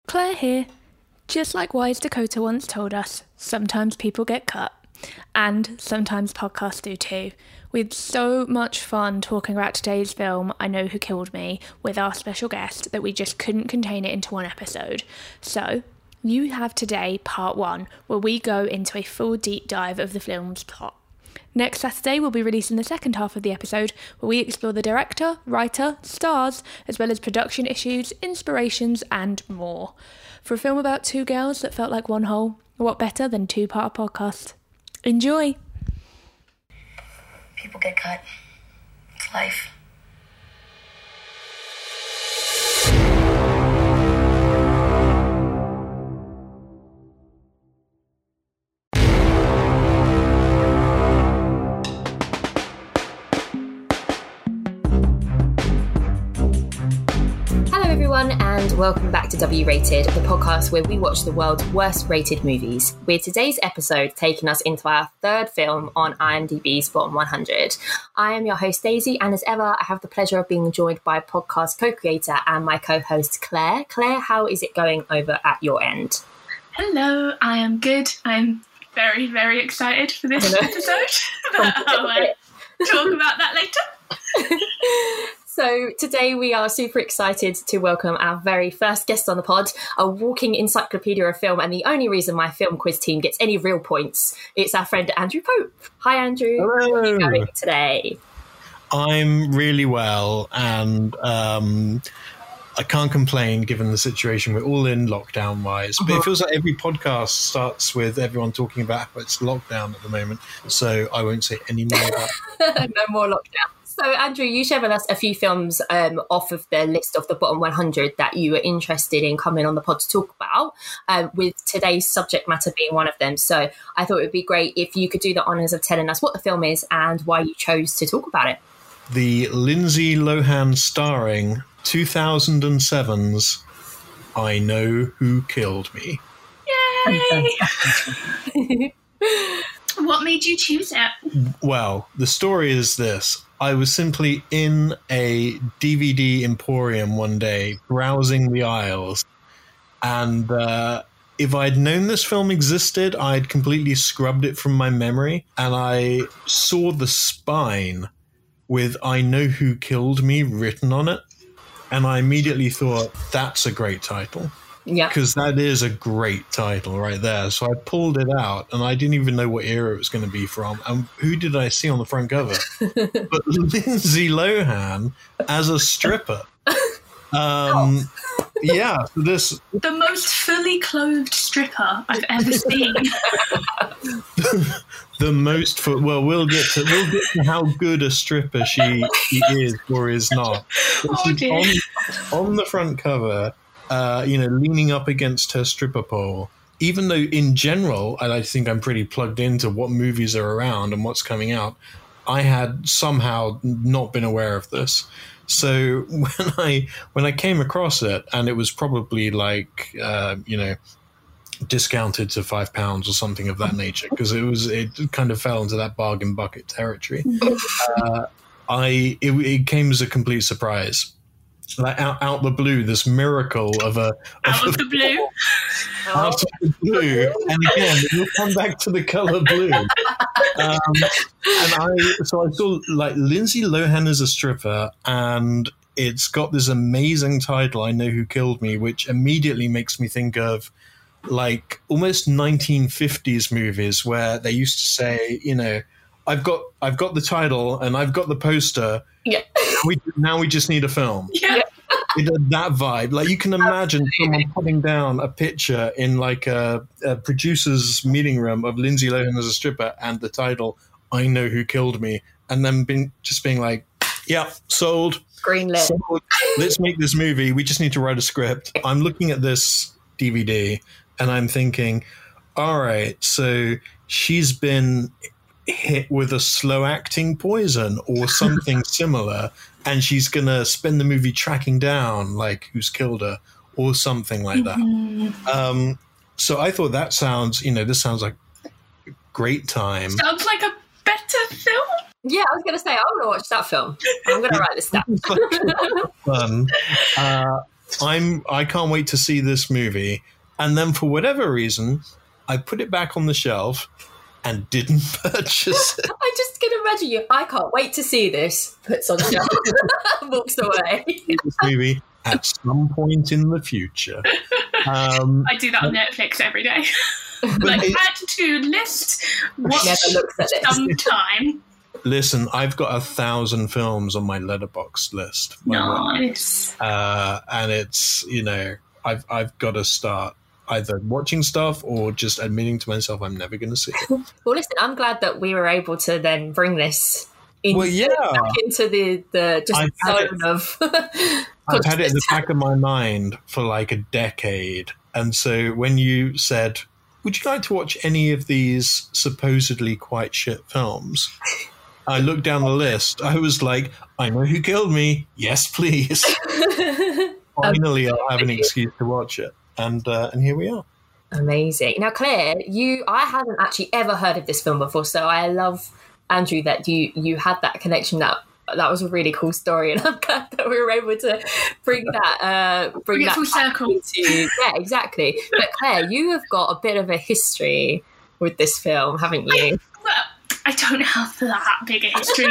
Claire here. Just like Wise Dakota once told us, sometimes people get cut. And sometimes podcasts do too. We had so much fun talking about today's film, I Know Who Killed Me, with our special guest that we just couldn't contain it into one episode. So, you have today part 1, where we go into a full deep dive of the film's plot. Next Saturday, we'll be releasing the second half of the episode, where we explore the director, writer, stars, as well as production issues, inspirations, and more. For a film about two girls that felt like one whole, what better than two-part podcast? Enjoy! People get cut. It's life. And welcome back to W Rated, the podcast where we watch the world's worst rated movies, with today's episode taking us into our third film on IMDb's Bottom 100. I am your host Daisy, and as ever I have the pleasure of being joined by podcast co-creator and my co-host Claire. Claire, how is it going over at your end? Hello, I am good. I'm very, very excited for this episode. I'll talk about that later. So today we are super excited to welcome our very first guest on the pod, a walking encyclopedia of film, and the only reason my film quiz team gets any real points, it's our friend Andrew Pope. Hi Andrew. Hello. How are you going today? I'm really well, and I can't complain given the situation. We're all in lockdown wise, but it feels like every podcast starts with everyone talking about how it's lockdown at the moment, so I won't say any more about that. No more lockdown. So, Andrew, you shared with us a few films off of the list of the Bottom 100 that you were interested in coming on the pod to talk about, with today's subject matter being one of them. So I thought it would be great if you could do the honours of telling us what the film is and why you chose to talk about it. The Lindsay Lohan starring 2007's I Know Who Killed Me. Yay! What made you choose it? Well, the story is this. I was simply in a DVD emporium one day, browsing the aisles, and if I'd known this film existed, I'd completely scrubbed it from my memory, and I saw the spine with I Know Who Killed Me written on it, and I immediately thought, that's a great title. Yeah, because that is a great title right there. So I pulled it out, and I didn't even know what era it was going to be from. And who did I see on the front cover? But Lindsay Lohan as a stripper. Yeah, so the most fully clothed stripper I've ever seen. The most well, we'll get to how good a stripper she is or is not. Oh dear. On the front cover. Leaning up against her stripper pole, even though in general, I think I'm pretty plugged into what movies are around and what's coming out, I had somehow not been aware of this. So when I came across it, and it was probably like, discounted to £5 or something of that nature, because it kind of fell into that bargain bucket territory. It came as a complete surprise. Like out the blue, this miracle of a out of the blue. Out of the blue, and again we'll come back to the color blue. I saw like Lindsay Lohan as a stripper, and it's got this amazing title, I Know Who Killed Me, which immediately makes me think of like almost 1950s movies where they used to say, I've got the title and I've got the poster. Yeah. Now we just need a film. Yeah. It had that vibe. Like you can imagine someone putting down a picture in like a producer's meeting room of Lindsay Lohan as a stripper and the title I Know Who Killed Me, and then being like, yeah, sold. Greenlit. Sold. Let's make this movie. We just need to write a script. I'm looking at this DVD and I'm thinking, all right, so she's been hit with a slow acting poison or something similar, and she's gonna spend the movie tracking down like who's killed her or something like that. So I thought that sounds, this sounds like a great time. Sounds like a better film. Yeah, I was going to say, I want to watch that film. I'm going to write this down. Fun. I can't wait to see this movie. And then for whatever reason, I put it back on the shelf and didn't purchase it. I just can imagine you. I can't wait to see this. Puts on the shelf, walks away. This movie at some point in the future. I do that on Netflix every day. Like, add to list, watch sometime. Listen, I've got 1,000 films on my Letterboxd list. Nice. And it's, I've got to start either watching stuff or just admitting to myself I'm never going to see it. Well, listen, I'm glad that we were able to then bring this back into the just zone of. I've had it in the back of my mind for like a decade. And so when you said, would you like to watch any of these supposedly quite shit films? I looked down the list. I was like, I know who killed me. Yes, please. Finally, I'll have an excuse to watch it. And here we are. Amazing. Now, Claire, I hadn't actually ever heard of this film before, so I love, Andrew, that you had that connection. That was a really cool story, and I'm glad that we were able to bring that full circle. Yeah, exactly. But Claire, you have got a bit of a history with this film, haven't you? I don't have that big a history.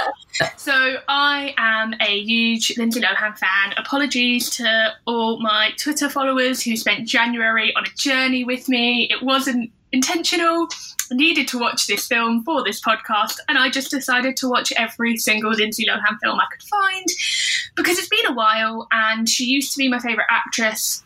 So I am a huge Lindsay Lohan fan. Apologies to all my Twitter followers who spent January on a journey with me. It wasn't intentional. I needed to watch this film for this podcast, and I just decided to watch every single Lindsay Lohan film I could find because it's been a while, and she used to be my favourite actress.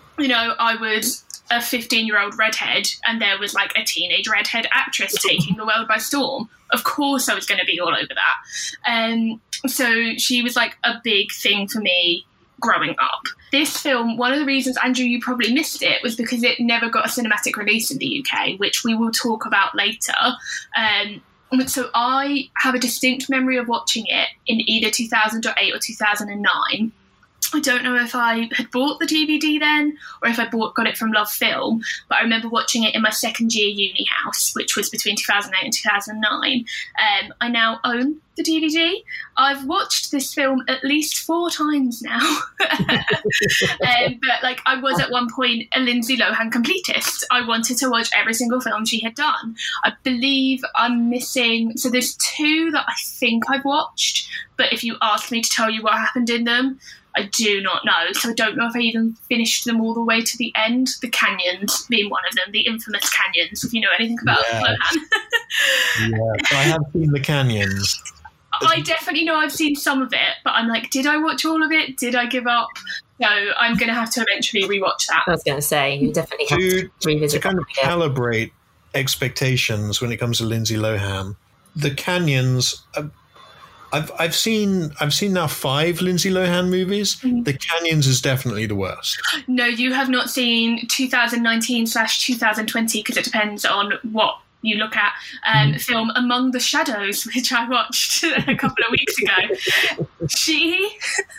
I was a 15-year-old redhead, and there was like a teenage redhead actress taking the world by storm. Of course I was going to be all over that. So she was like a big thing for me growing up. This film, one of the reasons, Andrew, you probably missed it, was because it never got a cinematic release in the UK, which we will talk about later. So I have a distinct memory of watching it in either 2008 or 2009. I don't know if I had bought the DVD then or if I got it from Love Film, but I remember watching it in my second year uni house, which was between 2008 and 2009. I now own the DVD. I've watched this film at least 4 times now. But like, I was at one point a Lindsay Lohan completist. I wanted to watch every single film she had done. I believe I'm missing, so there's 2 that I think I've watched, but if you ask me to tell you what happened in them, I do not know. So I don't know if I even finished them all the way to the end. The Canyons being one of them, the infamous Canyons, if you know anything about Lohan. I have seen the Canyons. I definitely know I've seen some of it, but I'm like, did I watch all of it? Did I give up? No, I'm going to have to eventually rewatch that. I was going to say, you definitely have to revisit to kind of calibrate expectations when it comes to Lindsay Lohan. The Canyons, I've seen now 5 Lindsay Lohan movies. Mm-hmm. The Canyons is definitely the worst. No, you have not seen 2019/2020 because it depends on what you look at. Film Among the Shadows, which I watched a couple of weeks ago. She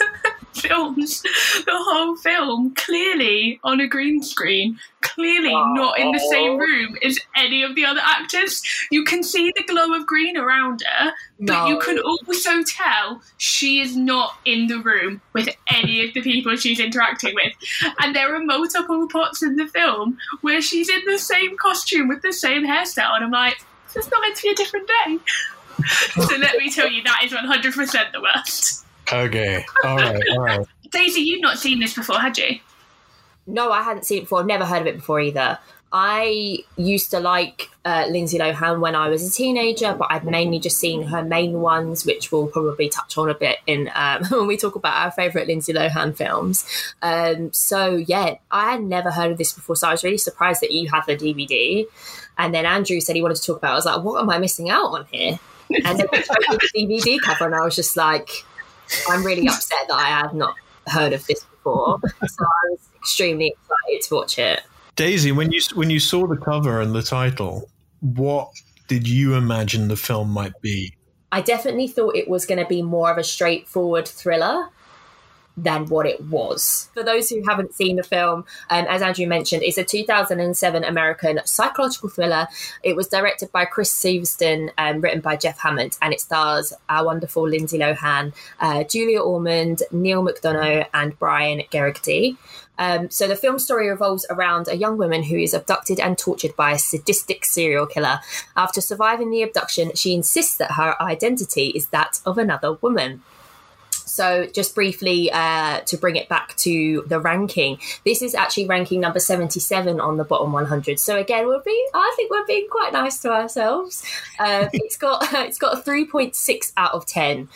films the whole film clearly on a green screen, clearly not in the same room as any of the other actors. You can see the glow of green around her, but you can also tell she is not in the room with any of the people she's interacting with. And there are multiple pots in the film where she's in the same costume with the same hairstyle, and I'm like, this is not meant to be a different day. So let me tell you, that is 100% the worst. Okay, all right. Daisy, you've not seen this before, had you? No, I hadn't seen it before. I've never heard of it before either. I used to like Lindsay Lohan when I was a teenager, but I've mainly just seen her main ones, which we'll probably touch on a bit in when we talk about our favourite Lindsay Lohan films. So, yeah, I had never heard of this before, so I was really surprised that you had the DVD. And then Andrew said he wanted to talk about it. I was like, what am I missing out on here? And then we showed me the DVD cover, and I was just like, I'm really upset that I have not heard of this before. So I was extremely excited to watch it. Daisy, when you saw the cover and the title, what did you imagine the film might be? I definitely thought it was going to be more of a straightforward thriller, than what it was. For those who haven't seen the film, as Andrew mentioned, it's a 2007 American psychological thriller. It was directed by Chris Severston, written by Jeff Hammond, and it stars our wonderful Lindsay Lohan, Julia Ormond, Neil McDonough, and Brian Geraghty. So the film story revolves around a young woman who is abducted and tortured by a sadistic serial killer. After surviving the abduction, she insists that her identity is that of another woman. So just briefly to bring it back to the ranking, this is actually ranking number 77 on the bottom 100. So again, I think we're being quite nice to ourselves. It's got a 3.6 out of 10.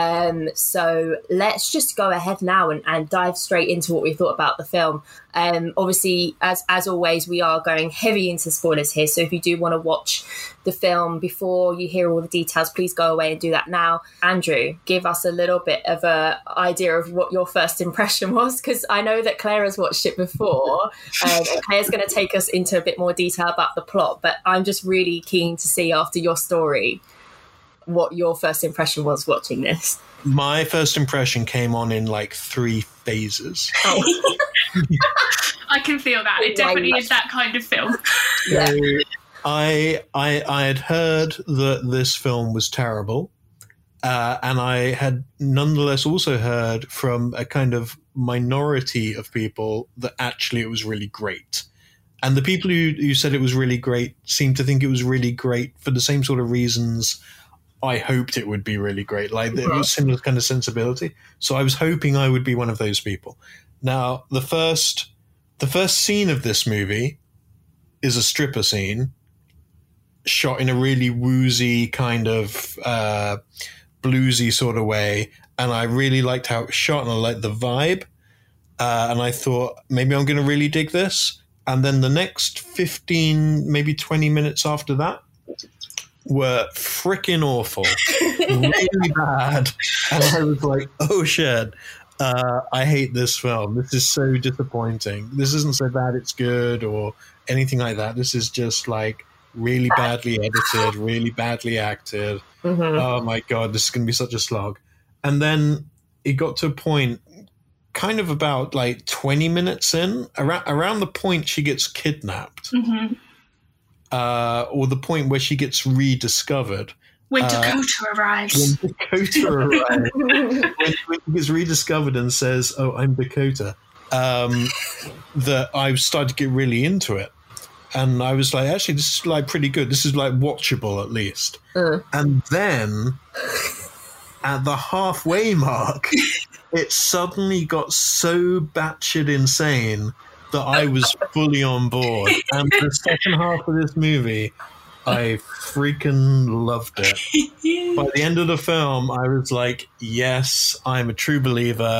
So let's just go ahead now and dive straight into what we thought about the film. Obviously, as always, we are going heavy into spoilers here. So if you do want to watch the film before you hear all the details, please go away and do that now. Andrew, give us a little bit of an idea of what your first impression was, because I know that Claire has watched it before, and Claire's going to take us into a bit more detail about the plot. But I'm just really keen to see, after your story, what your first impression was watching this. My first impression came on in like 3 phases. Oh. I can feel that. It definitely is that kind of film. Yeah. I had heard that this film was terrible, and I had nonetheless also heard from a kind of minority of people that actually it was really great. And the people who said it was really great seemed to think it was really great for the same sort of reasons I hoped it would be really great. Like, it was similar kind of sensibility. So I was hoping I would be one of those people. Now, the first scene of this movie is a stripper scene shot in a really woozy kind of bluesy sort of way. And I really liked how it was shot, and I liked the vibe. And I thought, maybe I'm going to really dig this. And then the next 15, maybe 20 minutes after that were freaking awful, really bad. And I was like, oh shit, I hate this film. This is so disappointing. This isn't so bad it's good or anything like that. This is just like really badly edited, really badly acted. Mm-hmm. Oh my God, this is going to be such a slog. And then it got to a point kind of about like 20 minutes in, around the point she gets kidnapped. Mm-hmm. Or the point where she gets rediscovered. When Dakota arrives. When she gets rediscovered and says, oh, I'm Dakota, that I started to get really into it. And I was like, actually, this is like pretty good. This is like watchable at least. And then at the halfway mark, it suddenly got so batshit insane that I was fully on board. And the second half of this movie, I freaking loved it. By the end of the film, I was like, yes, I'm a true believer.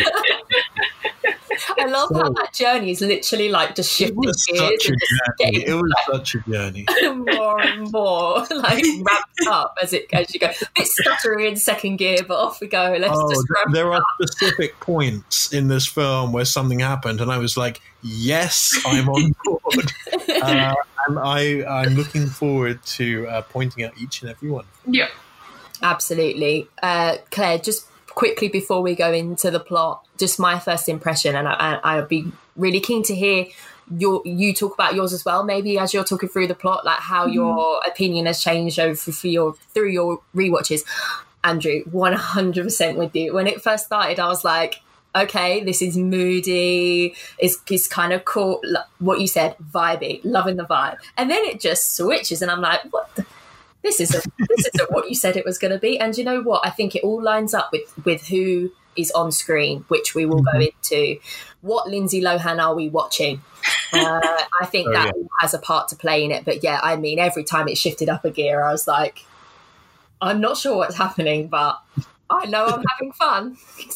I love how that journey is literally like just shifting gears. It was such a journey. More and more like ramped up as you go. A bit stuttery in second gear, but off we go. There are specific points in this film where something happened, and I was like, yes, I'm on board. And I'm looking forward to pointing out each and every one. Yeah, absolutely. Claire, just quickly before we go into the plot, just my first impression, and I'd be really keen to hear you talk about yours as well, maybe as you're talking through the plot, like how your opinion has changed through your rewatches. Andrew, 100% with you. When it first started, I was like, okay, this is moody, it's kind of cool, what you said, vibey, loving the vibe, and then it just switches and I'm like, what the This isn't what you said it was going to be. And you know what? I think it all lines up with who is on screen, which we will go into. What Lindsay Lohan are we watching? I think that has a part to play in it. But yeah, I mean, every time it shifted up a gear, I was like, I'm not sure what's happening, but I know I'm having fun.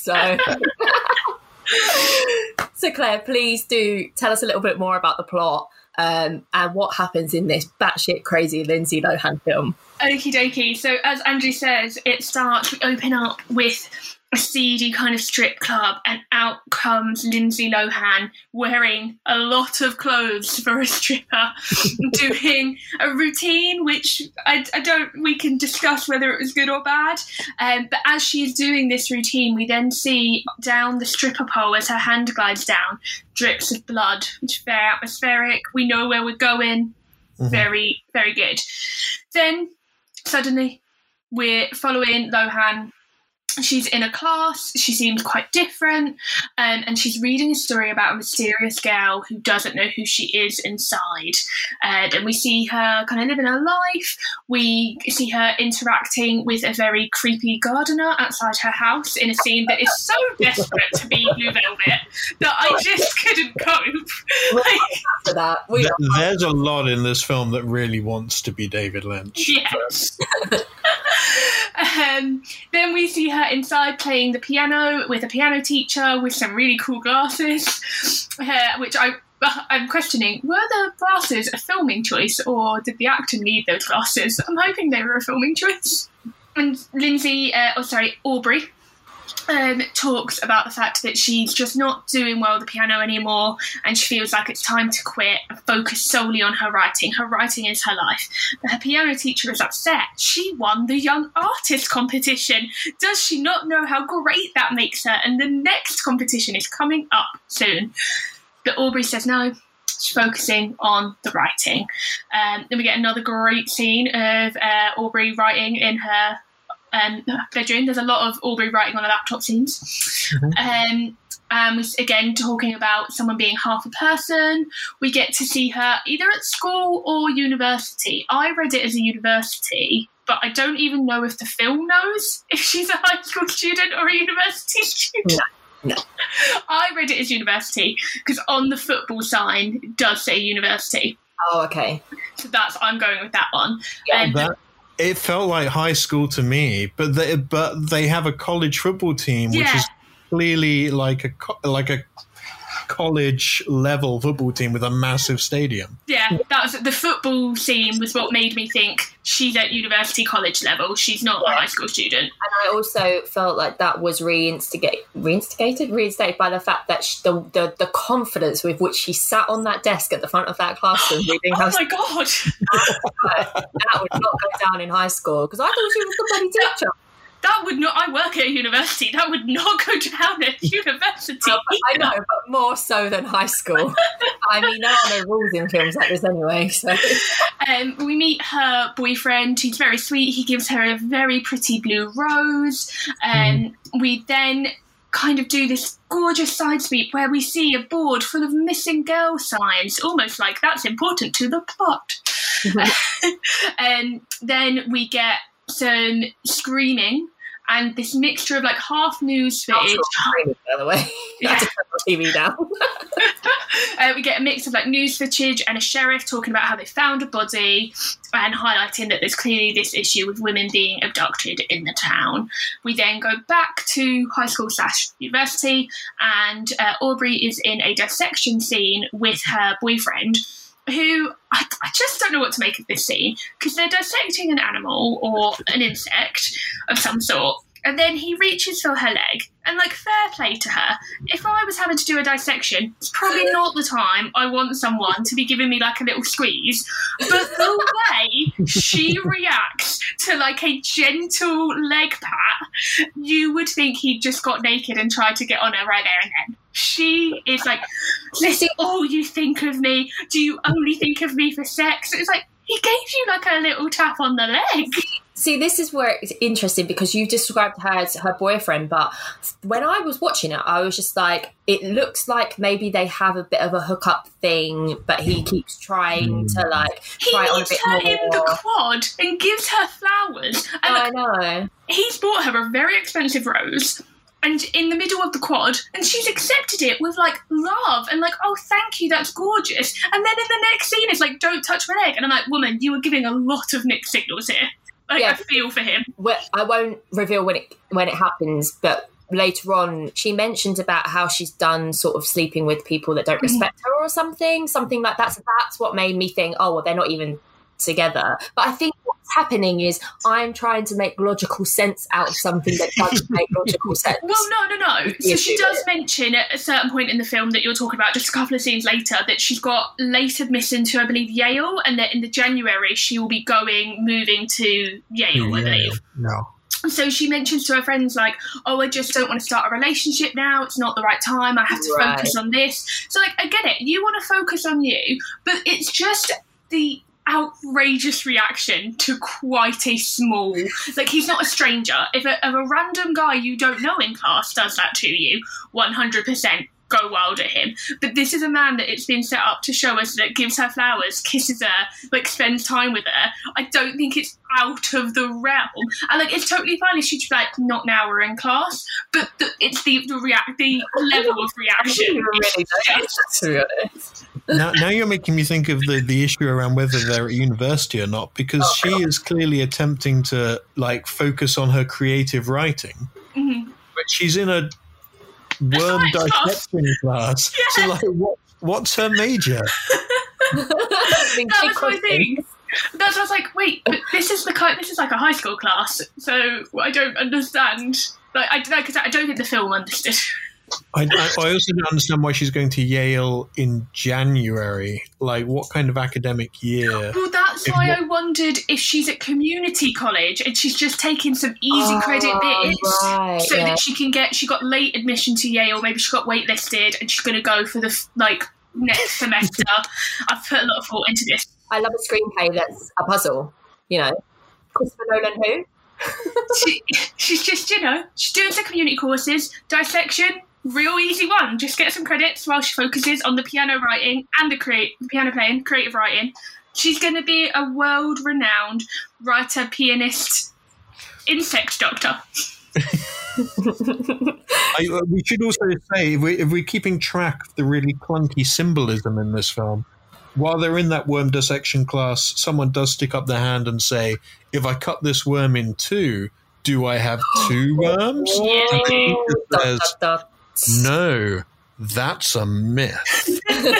So Claire, please do tell us a little bit more about the plot. And what happens in this batshit crazy Lindsay Lohan film. Okie dokie. So as Andrew says, we open up with a seedy kind of strip club, and out comes Lindsay Lohan wearing a lot of clothes for a stripper, doing a routine which we can discuss whether it was good or bad, but as she's doing this routine, we then see down the stripper pole as her hand glides down, drips of blood, which is very atmospheric. We know where we're going. Very, very good. Then suddenly we're following Lohan. She's in a class, she seems quite different, and she's reading a story about a mysterious girl who doesn't know who she is inside. And we see her kind of living her life. We see her interacting with a very creepy gardener outside her house in a scene that is so desperate to be Blue Velvet that I just couldn't cope. There's a lot in this film that really wants to be David Lynch. Yes. Then we see her inside playing the piano with a piano teacher with some really cool glasses, which I'm questioning, were the glasses a filming choice or did the actor need those glasses? I'm hoping they were a filming choice. And Aubrey talks about the fact that she's just not doing well at the piano anymore, and she feels like it's time to quit and focus solely on her writing. Her writing is her life. But her piano teacher is upset. She won the Young Artist competition. Does she not know how great that makes her? And the next competition is coming up soon. But Aubrey says no. She's focusing on the writing. Then we get another great scene of Aubrey writing in her bedroom. There's a lot of Aubrey writing on a laptop scenes. And we're again talking about someone being half a person. We get to see her either at school or university. I read it as a university, but I don't even know if the film knows if she's a high school student or a university student. No. I read it as university because on the football sign it does say university. Oh, okay. So I'm going with that one. Yeah, it felt like high school to me, but they have a college football team, which is clearly like a college level football team with a massive stadium. Yeah, that was the football scene was what made me think she's at university college level. She's not a high school student. And I also felt like that was reinstated by the fact that the confidence with which she sat on that desk at the front of that classroom reading her. Oh my god! That would not go down in high school because I thought she was the bloody teacher. That would not. I work at a university. That would not go down at university. I know, but more so than high school. I mean, there are no rules in films like this anyway. So, we meet her boyfriend. He's very sweet. He gives her a very pretty blue rose. We then kind of do this gorgeous side sweep where we see a board full of missing girl signs, almost like that's important to the plot. And then we get some screaming and this mixture of like half news footage. By the way, yeah. To put the TV down. We get a mix of like news footage and a sheriff talking about how they found a body and highlighting that there's clearly this issue with women being abducted in the town. We then go back to high school / university, and Aubrey is in a dissection scene with her boyfriend, who I just don't know what to make of this scene, because they're dissecting an animal or an insect of some sort, and then he reaches for her leg, and like, fair play to her. If I was having to do a dissection, it's probably not the time I want someone to be giving me like a little squeeze, but the way she reacts to like a gentle leg pat, you would think he'd just got naked and tried to get on her right there and then. She is like, this is all you think of me? Do you only think of me for sex? It's like, he gave you like a little tap on the leg. See, this is where it's interesting because you described her as her boyfriend, but when I was watching it, I was just like, it looks like maybe they have a bit of a hookup thing, but he keeps trying to like try on a bit more. He meets her in the quad and gives her flowers. And I know. He's bought her a very expensive rose. And in the middle of the quad, and she's accepted it with like love and like, oh, thank you, that's gorgeous. And then in the next scene, it's like, don't touch my leg. And I'm like, woman, you were giving a lot of mixed signals here. Like, yeah, I feel for him. Well, I won't reveal when it happens, but later on, she mentioned about how she's done sort of sleeping with people that don't respect her or something like that. So that's what made me think, oh, well, they're not even together. But I think what's happening is I'm trying to make logical sense out of something that doesn't make logical sense. Well, no. So she does mention at a certain point in the film that you're talking about, just a couple of scenes later, that she's got late admission to, I believe, Yale, and that in the January she will be moving to Yale, I believe. No. So she mentions to her friends, like, oh, I just don't want to start a relationship now. It's not the right time. I have to focus on this. So, like, I get it. You want to focus on you, but it's just the outrageous reaction to quite a small... Like, he's not a stranger. If a random guy you don't know in class does that to you, 100%. Go wild at him. But this is a man that it's been set up to show us that gives her flowers, kisses her, like spends time with her. I don't think it's out of the realm. And like, it's totally fine if she's like, not now, we're in class. But it's the level of reaction. To be honest. Now you're making me think of the issue around whether they're at university or not, because she is clearly attempting to like focus on her creative writing, but she's in a worm dissection class. Yeah. So, like, what's her major? That was my thing. That's why I was like, wait, but this is like a high school class, so I don't understand. Like, I don't think the film understood. I also don't understand why she's going to Yale in January. Like, what kind of academic year? Well, that's why I wondered if she's at community college and she's just taking some easy credit bits that she got late admission to Yale, maybe she got waitlisted and she's going to go for the, like, next semester. I've put a lot of thought into this. I love a screenplay that's a puzzle, you know. Christopher Nolan who? She's just, she's doing some community courses, dissection, real easy one. Just get some credits while she focuses on the piano writing and the piano playing, creative writing. She's going to be a world-renowned writer, pianist, insect doctor. We should also say, if we're keeping track of the really clunky symbolism in this film, while they're in that worm dissection class, someone does stick up their hand and say, if I cut this worm in two, do I have two worms? Yeah. And the teacher says, no, that's a myth.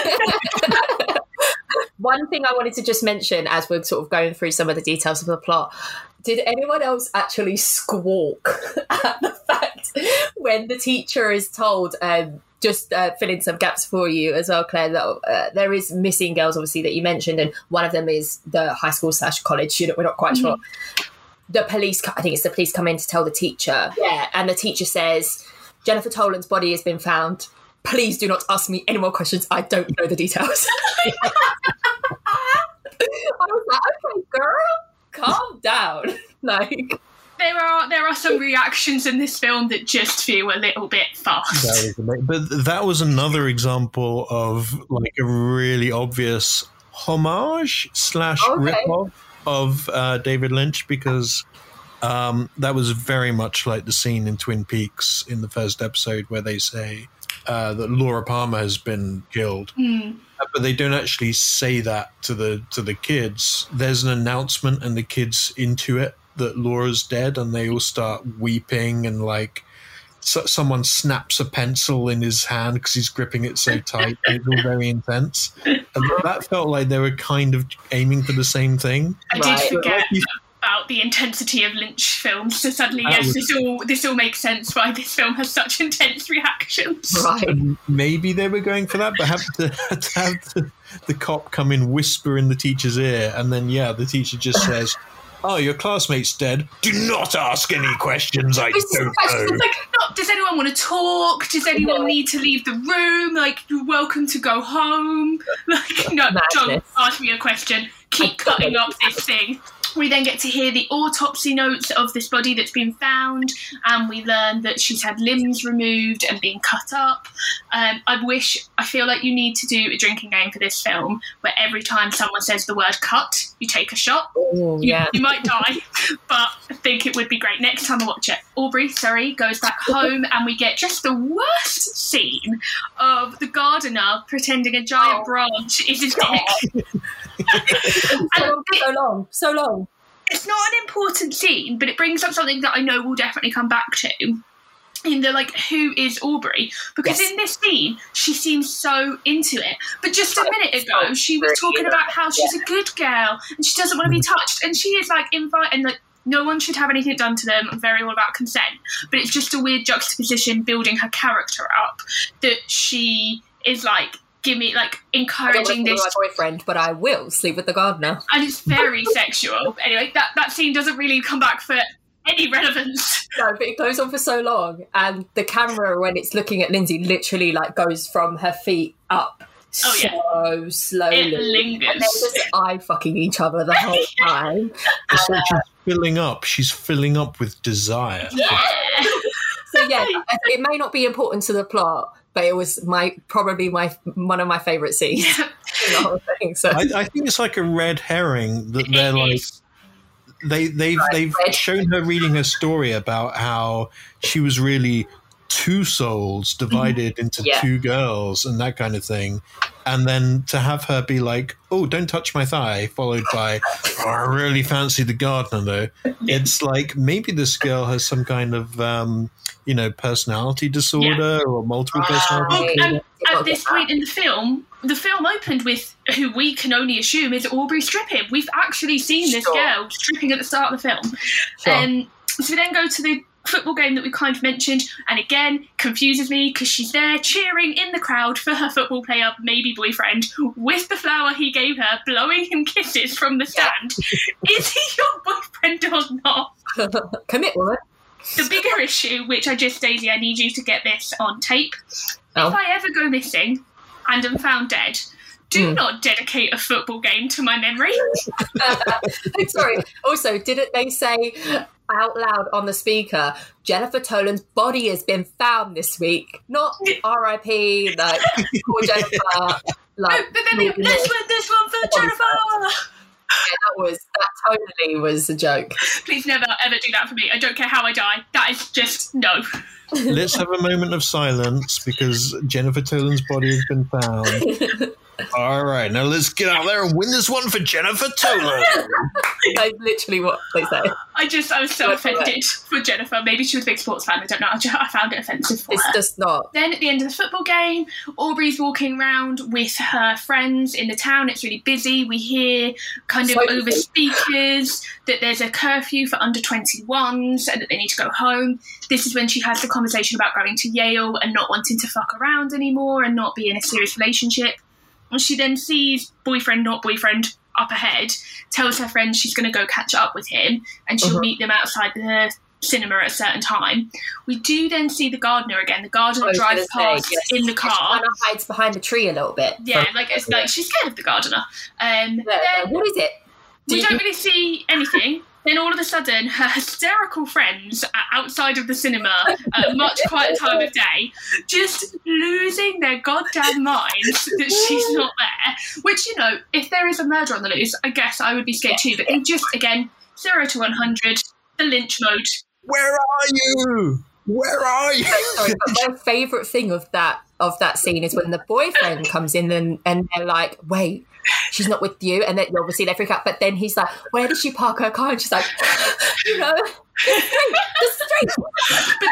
One thing I wanted to just mention as we're sort of going through some of the details of the plot, did anyone else actually squawk at the fact when the teacher is told, just fill in some gaps for you as well, Claire, that there is missing girls, obviously, that you mentioned, and one of them is the high school / college. We're not quite sure. The police, I think it's the police, come in to tell the teacher. Yeah, and the teacher says, Jennifer Toland's body has been found. Please do not ask me any more questions. I don't know the details. I was like, okay, girl, calm down. Like, there are some reactions in this film that just feel a little bit fast. But that was another example of like a really obvious homage / ripoff of David Lynch, because that was very much like the scene in Twin Peaks in the first episode where they say that Laura Palmer has been killed. But they don't actually say that to the kids. There's an announcement and the kids into it that Laura's dead, and they all start weeping, and like someone snaps a pencil in his hand because he's gripping it so tight. It's all very intense. And that felt like they were kind of aiming for the same thing. I did forget about the intensity of Lynch films, so suddenly, yes, this all makes sense why this film has such intense reactions. Right. Maybe they were going for that, but have to have the cop come in, whisper in the teacher's ear, and then the teacher just says, oh, your classmate's dead. Do not ask any questions. I don't know. Like, does anyone want to talk? Does anyone need to leave the room? Like, you're welcome to go home. Like, no, don't ask me a question. Keep cutting up this thing. We then get to hear the autopsy notes of this body that's been found, and we learn that she's had limbs removed and been cut up. I feel like you need to do a drinking game for this film where every time someone says the word cut, you take a shot. Ooh, yeah. You might die, but I think it would be great next time I watch it. Aubrey, goes back home, and we get just the worst scene of the gardener pretending a giant branch is his dick. So long. It's not an important scene, but it brings up something that I know we'll definitely come back to. in the like, who is Aubrey? Because in this scene she seems so into it, but just a minute ago she was talking about how she's a good girl and she doesn't want to be touched, and she is like inviting, like, no one should have anything done to them. I'm very all about consent, but it's just a weird juxtaposition building her character up that she is like, give me, like, encouraging this. My boyfriend, but I will sleep with the gardener, and it's very sexual. Anyway, that scene doesn't really come back for any relevance. No, but it goes on for so long, and the camera, when it's looking at Lindsay, literally like goes from her feet up so slowly. It lingers. And they're just eye fucking each other the whole time. It's like she's filling up. She's filling up with desire. Yeah. So yeah, it may not be important to the plot, but it was probably one of my favourite scenes. Yeah. In the whole thing. So I think it's like a red herring that they're like. They've shown her reading her story about how she was really two souls divided into two girls and that kind of thing, and then to have her be like, "Oh, don't touch my thigh," followed by, "Oh, I really fancy the gardener though." It's like maybe this girl has some kind of personality disorder or multiple personality disorder. At this point in the film opened with who we can only assume is Aubrey stripping. We've actually seen this girl stripping at the start of the film. So we then go to the football game that we kind of mentioned, and again confuses me because she's there cheering in the crowd for her football player, maybe boyfriend, with the flower he gave her, blowing him kisses from the stand. Is he your boyfriend or not? Commit, woman. The bigger issue, which Daisy, I need you to get this on tape. Oh. If I ever go missing and am found dead, do not dedicate a football game to my memory. I'm sorry. Also, didn't they say out loud on the speaker, Jennifer Toland's body has been found this week? Not R.I.P. like poor Jennifer. Like, but then let's win this one for Jennifer. Yeah, that totally was a joke. Please never ever do that for me. I don't care how I die. That is just no. Let's have a moment of silence because Jennifer Toland's body has been found. All right, now let's get out there and win this one for Jennifer Toland. That's literally what they say. I was so offended for Jennifer. Maybe she was a big sports fan. I don't know. I found it offensive for her. It's just not. Then at the end of the football game, Aubrey's walking around with her friends in the town. It's really busy. We hear kind of over speakers that there's a curfew for under 21s and that they need to go home. This is when she has the conversation about going to Yale and not wanting to fuck around anymore and not be in a serious relationship. And she then sees boyfriend, not boyfriend, up ahead, tells her friend she's going to go catch up with him and she'll meet them outside the cinema at a certain time. We do then see the gardener again. The gardener drives past in the car. She kind of hides behind the tree a little bit. Yeah, it's like she's scared of the gardener. What is it? We don't really see anything. Then all of a sudden, her hysterical friends are outside of the cinema at a much quieter time of day, just losing their goddamn minds that she's not there. Which, if there is a murder on the loose, I guess I would be scared too. But they just, again, 0 to 100, the Lynch mode. Where are you? Where are you? Sorry, but my favourite thing of that scene is when the boyfriend comes in and they're like, wait, she's not with you, and then obviously they freak out, but then he's like, where did she park her car? And she's like, the street. But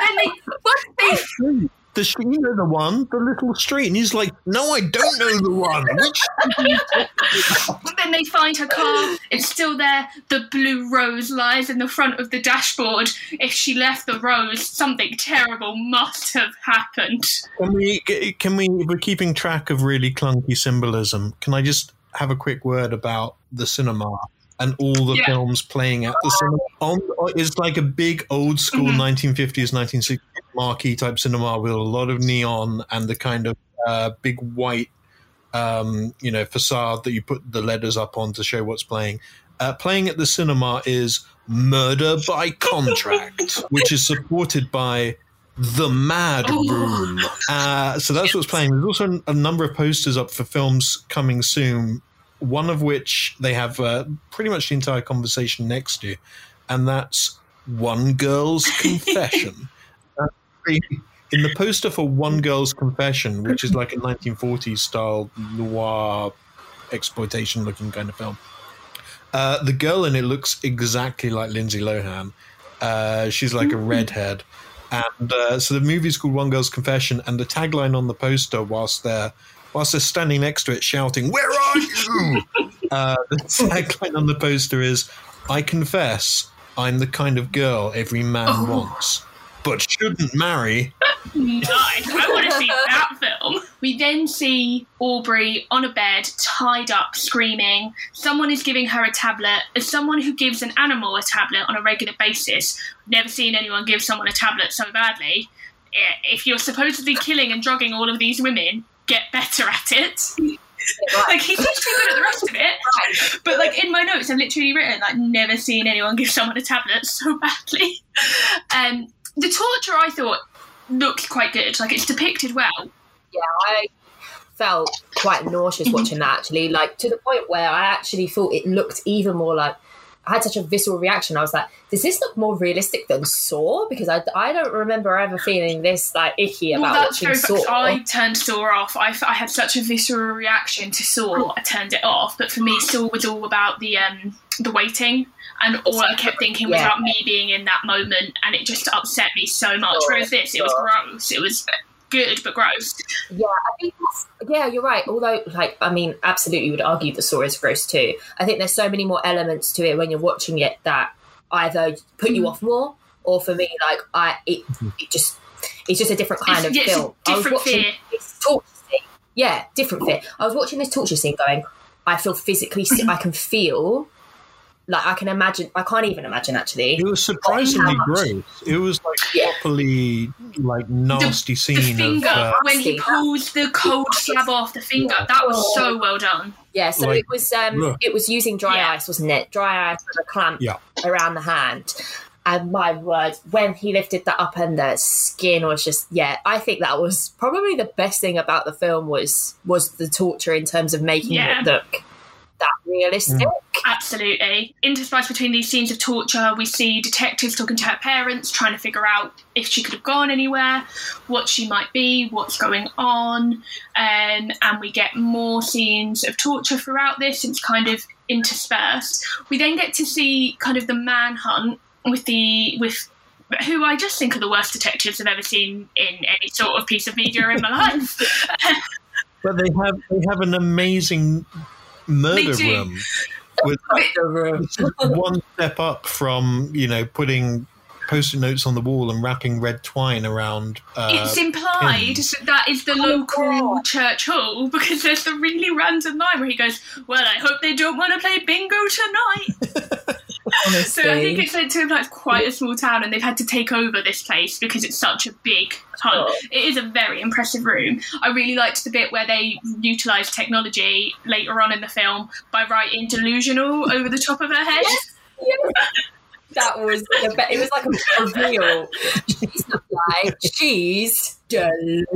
then the street, the one, the little street, and he's like, no, I don't know the one. But then they find her car, it's still there, the blue rose lies in the front of the dashboard. If she left the rose, something terrible must have happened. Can we, we're keeping track of really clunky symbolism, can I just have a quick word about the cinema and all the films playing at the cinema? It's like a big old school 1950s, 1960s marquee type cinema with a lot of neon and the kind of big white facade that you put the letters up on to show what's playing. Playing at the cinema is Murder by Contract, which is supported by The Mad Room. So that's what's playing. There's also a number of posters up for films coming soon, one of which they have pretty much the entire conversation next to, and that's One Girl's Confession. In the poster for One Girl's Confession, which is like a 1940s style noir exploitation looking kind of film, the girl in it looks exactly like Lindsay Lohan. She's like a redhead. And so the movie's called One Girl's Confession, and the tagline on the poster, whilst they're standing next to it shouting, "Where are you?" The tagline on the poster is, "I confess, I'm the kind of girl every man wants, but shouldn't marry." Nice. I want to see that film. We then see Aubrey on a bed, tied up, screaming. Someone is giving her a tablet. As someone who gives an animal a tablet on a regular basis, I've never seen anyone give someone a tablet so badly. If you're supposedly killing and drugging all of these women, get better at it. Like, he's just too good at the rest of it. But, like, in my notes, I've literally written, like, never seen anyone give someone a tablet so badly. The torture, I thought, looked quite good. Like, it's depicted well. Yeah, I felt quite nauseous watching that, actually. Like, to the point where I actually thought it looked even more like... I had such a visceral reaction. I was like, does this look more realistic than Saw? Because I don't remember ever feeling this, like, icky about watching Saw. I turned Saw off. I had such a visceral reaction to Saw, I turned it off. But for me, Saw was all about the waiting. And all I kept thinking was about me being in that moment. And it just upset me so much. Whereas this, it was gross. It was good, but gross. Yeah, I think you're right. Although, like, I mean, absolutely would argue that Saw is gross too. I think there's so many more elements to it when you're watching it that either put you off more, or for me, like, it's just a different kind of film. Different fear. This torture scene. Yeah, different fear. I was watching this torture scene going, I feel physically sick. I can feel... Like, I can't even imagine, actually. It was surprisingly gross. It was, like, properly, like, nasty scene. The finger, when he pulls the cold slab off the finger, that was so well done. Yeah, so like, it was using dry ice, wasn't it? Dry ice with a clamp around the hand. And my word, when he lifted that up and the skin was just, I think that was probably the best thing about the film was the torture in terms of making it look that realistic. Absolutely. Interspersed between these scenes of torture, we see detectives talking to her parents, trying to figure out if she could have gone anywhere, what she might be, what's going on, and we get more scenes of torture throughout this. It's kind of interspersed. We then get to see kind of the manhunt with who I just think are the worst detectives I've ever seen in any sort of piece of media in my life. But they have an amazing murder room. With one step up from, putting post-it notes on the wall and wrapping red twine around it's implied that is the local church hall, because there's the really random line where he goes, "Well, I hope they don't want to play bingo tonight." Honestly. So I think it's meant to imply it's quite a small town and they've had to take over this place because it's such a big hunt. It is a very impressive room. I really liked the bit where they utilised technology later on in the film by writing delusional over the top of her head. Yes. That was it was like a reveal. She's not like, she's delusional.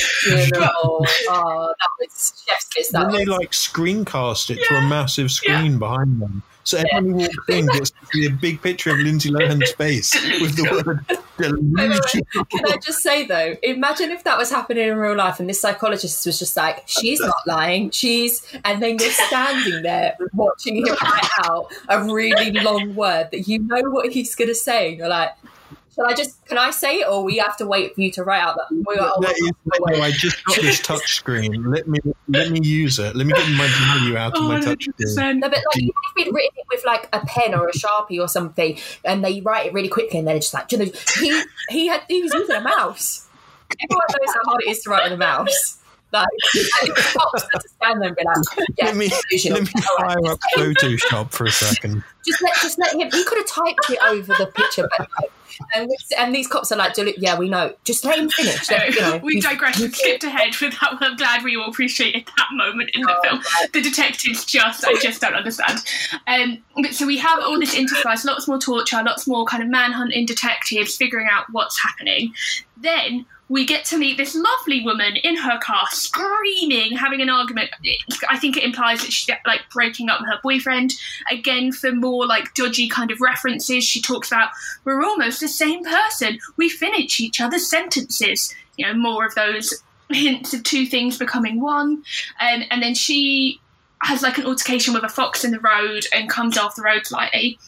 Oh, that was chef's kiss. Then they screencast it to a massive screen behind them. So everyone who walks in gets to see a big picture of Lindsay Lohan's face with the word delusional. Can I just say, though, imagine if that was happening in real life and this psychologist was just like, she's not lying, and then you're standing there watching him write out a really long word that you know what he's going to say. And you're like, can I say it, or we have to wait for you to write out that? I just got this touch screen. Let me use it. Let me get my value out of my touch screen. No, but even if we'd written it with a pen or a Sharpie or something, and they write it really quickly, and then it's just he was using a mouse. Everyone knows how hard it is to write with a mouse. Like, the cops had to stand there and be like, let me fire up Photoshop for a second. Just let him. He could have typed it over the picture, but and these cops are like, yeah, we know. Just let him finish. We digressed and skipped ahead with that one. I'm glad we all appreciated that moment in the film. The detectives I just don't understand. But so we have all this interspice, lots more torture, lots more kind of manhunting detectives, figuring out what's happening. Then we get to meet this lovely woman in her car, screaming, having an argument. I think it implies that she's breaking up with her boyfriend. Again, for more dodgy kind of references, she talks about, we're almost the same person. We finish each other's sentences. More of those hints of two things becoming one. And then she has an altercation with a fox in the road and comes off the road slightly.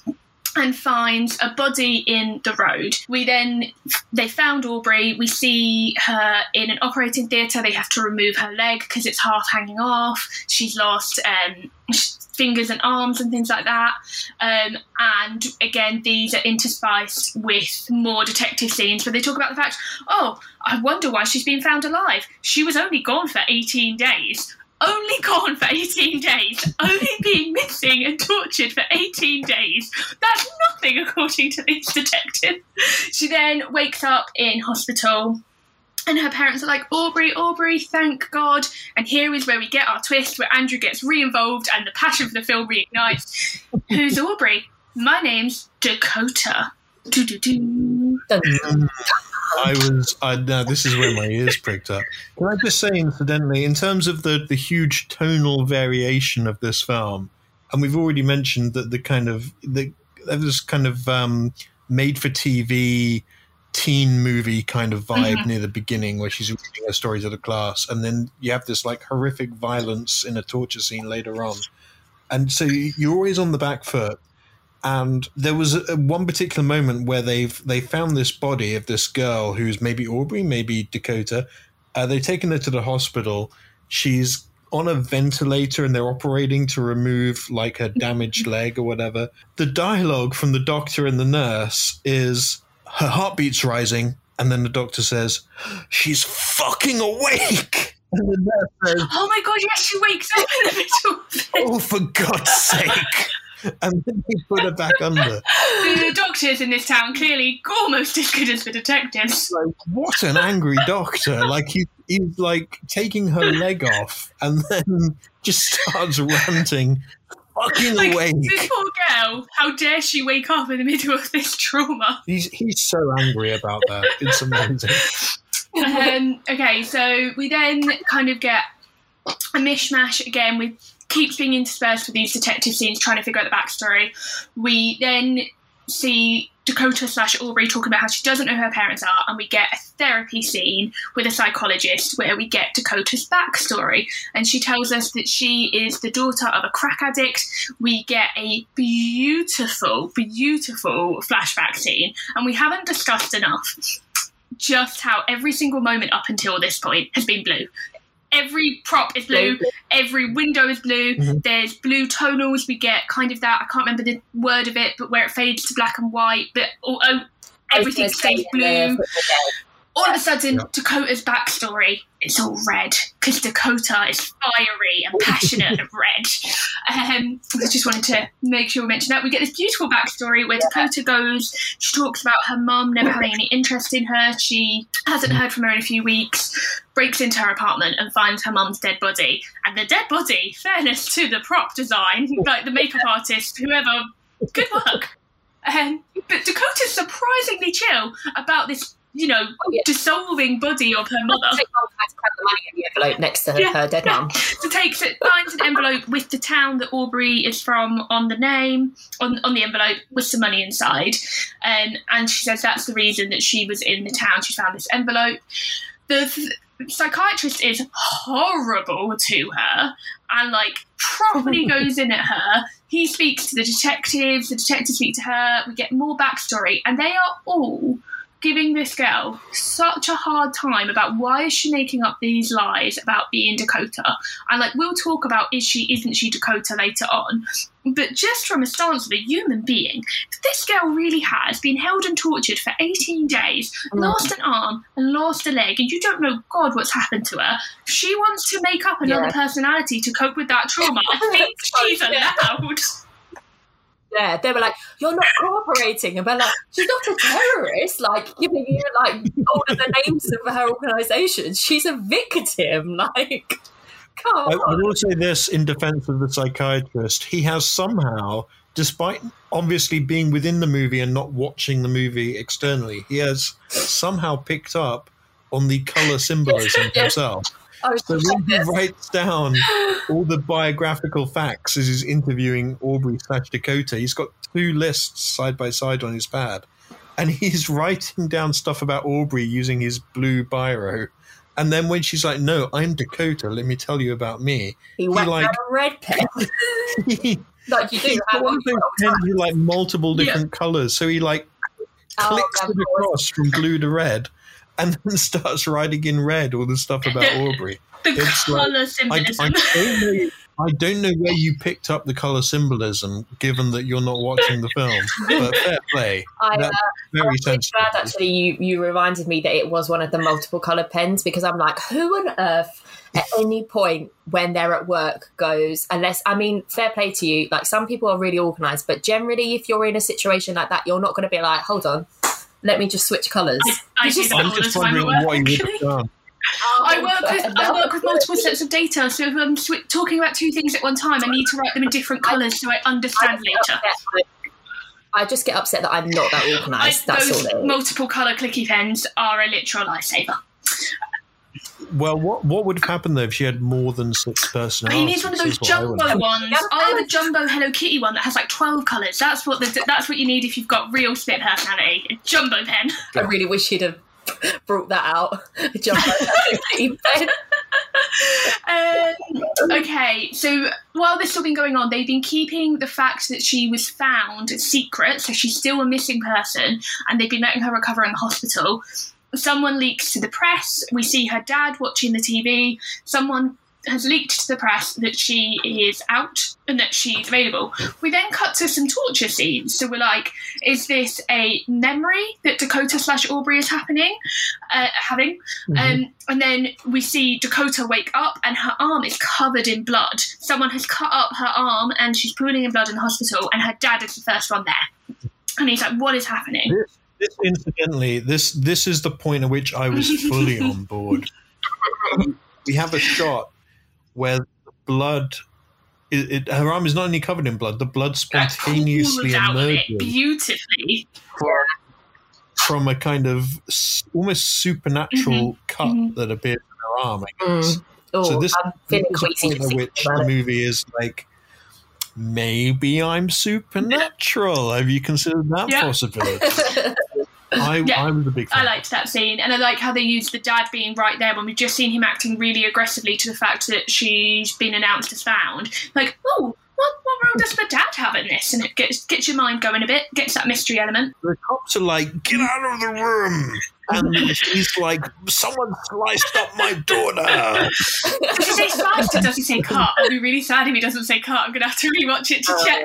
and finds a body in the road. They found Aubrey. We see her in an operating theatre. They have to remove her leg because it's half hanging off. She's lost fingers and arms and things like that. And again, these are interspiced with more detective scenes where they talk about the fact, oh, I wonder why she's been found alive. She was only gone for 18 days. Only gone for 18 days, only being missing and tortured for 18 days. That's nothing, according to these detectives. She then wakes up in hospital, and her parents are like, Aubrey, thank God. And here is where we get our twist, where Andrew gets re-involved and the passion for the film reignites. Who's Aubrey? My name's Dakota. Do-do-do. Now this is where my ears pricked up. Can I just say, incidentally, in terms of the huge tonal variation of this film, and we've already mentioned that this kind of made-for-TV teen movie kind of vibe near the beginning, where she's reading her story to the class, and then you have this like horrific violence in a torture scene later on, and so you're always on the back foot. And there was one particular moment where they found this body of this girl who's maybe Aubrey, maybe Dakota. They've taken her to the hospital. She's on a ventilator and they're operating to remove like her damaged leg or whatever. The dialogue from the doctor and the nurse is, her heartbeat's rising, and then the doctor says, she's fucking awake. And the nurse says, oh my God, yes, she wakes up in the middle of it. Oh, for God's sake. And then he put her back under. The doctors in this town clearly almost as good as the detectives. Like, what an angry doctor! Like he's like taking her leg off, and then just starts ranting, "Fucking like, awake!" This poor girl. How dare she wake up in the middle of this trauma? He's so angry about that. It's amazing. Okay, so we then kind of get a mishmash again with. Keeps being interspersed with these detective scenes trying to figure out the backstory. We then see Dakota/Aubrey talking about how she doesn't know who her parents are, and we get a therapy scene with a psychologist where we get Dakota's backstory, and she tells us that she is the daughter of a crack addict. We get a beautiful flashback scene, and we haven't discussed enough just how every single moment up until this point has been blue. Every prop is blue. Every window is blue. Mm-hmm. There's blue tonals. We get kind of that, I can't remember the word of it, but where it fades to black and white, but everything stays blue. All of a sudden, Dakota's backstory, it's all red, because Dakota is fiery and passionate and red. I just wanted to make sure we mention that. We get this beautiful backstory where Dakota goes, she talks about her mum never having any interest in her. She hasn't heard from her in a few weeks, breaks into her apartment and finds her mum's dead body. And the dead body, fairness to the prop design, like the makeup artist, whoever, good work. But Dakota's surprisingly chill about this, dissolving body of her mother. Take the money in the envelope next to her dead mum. So finds an envelope with the town that Aubrey is from on the name, on the envelope with some money inside. And she says that's the reason that she was in the town. She found this envelope. The psychiatrist is horrible to her and properly goes in at her. He speaks to the detectives speak to her. We get more backstory, and they are all giving this girl such a hard time about why is she making up these lies about being Dakota. And we'll talk about isn't she Dakota later on. But just from a stance of a human being, this girl really has been held and tortured for 18 days, lost an arm and lost a leg, and you don't know God what's happened to her. She wants to make up another personality to cope with that trauma. I think she's allowed. Yeah, they were like, you're not cooperating. And we're like, she's not a terrorist, giving you, all of the names of her organisation. She's a victim, come on. I will say this in defence of the psychiatrist. He has somehow, despite obviously being within the movie and not watching the movie externally, he has somehow picked up on the colour symbolism himself. So when he writes down all the biographical facts as he's interviewing Aubrey/Dakota, he's got two lists side by side on his pad. And he's writing down stuff about Aubrey using his blue biro. And then when she's like, no, I'm Dakota, let me tell you about me. He whacked out a red pen. Like you do He's have one of those pens with like multiple different colours. So he like clicks of it across from blue to red, and then starts writing in red all the stuff about Aubrey. The It's colour symbolism. I don't know where you picked up the colour symbolism, given that you're not watching the film. But fair play. That's very I'm sensitive. glad actually you reminded me that it was one of the multiple coloured pens, because I'm like, who on earth at any point when they're at work goes, unless, I mean, fair play to you, like some people are really organised, but generally if you're in a situation like that, you're not going to be like, hold on, let me just switch colours. I do that I'm all the just time at wondering work, what you would actually. have done. I work with multiple sets of data, so if I'm talking about two things at one time, I need to write them in different colours so I understand later. I just get upset that I'm not that organised. That's Those all it is. multiple colour clicky pens are a literal lifesaver. Well, what would have happened though if she had more than 6 He personalities? needs one of those is what I jumbo would- ones. I have a jumbo Hello Kitty one that has like 12 colours. That's what you need if you've got real split personality. A jumbo pen. I really wish he'd have brought that out. Okay, so while this has all been going on, they've been keeping the fact that she was found secret, so she's still a missing person, and they've been letting her recover in the hospital. Someone leaks to the press. We see her dad watching the TV. Someone has leaked to the press that she is out and that she's available. We then cut to some torture scenes. So we're like, is this a memory that Dakota/Aubrey is having? And then we see Dakota wake up and her arm is covered in blood. Someone has cut up her arm and she's pooling in blood in the hospital, and her dad is the first one there. And he's like, what is happening? This incidentally, this is the point at which I was fully on board. We have a shot where blood, her arm is not only covered in blood, the blood spontaneously out of it emerges beautifully from a kind of almost supernatural cut that appears in her arm, I guess. So this I'm feeling is queasy the point just at which thinking the about it. movie is like, maybe I'm supernatural. Have you considered that Yeah. possibility? I was a big fan. I liked that scene, and I like how they used the dad being right there when we've just seen him acting really aggressively to the fact that she's been announced as found. Like, oh, what role does the dad have in this? And it gets your mind going a bit, gets that mystery element. The cops are like, get out of the room. And he's like, someone sliced up my daughter. Does he say sliced or does he say cut? I'll be really sad if he doesn't say cut. I'm going to have to rewatch it to check.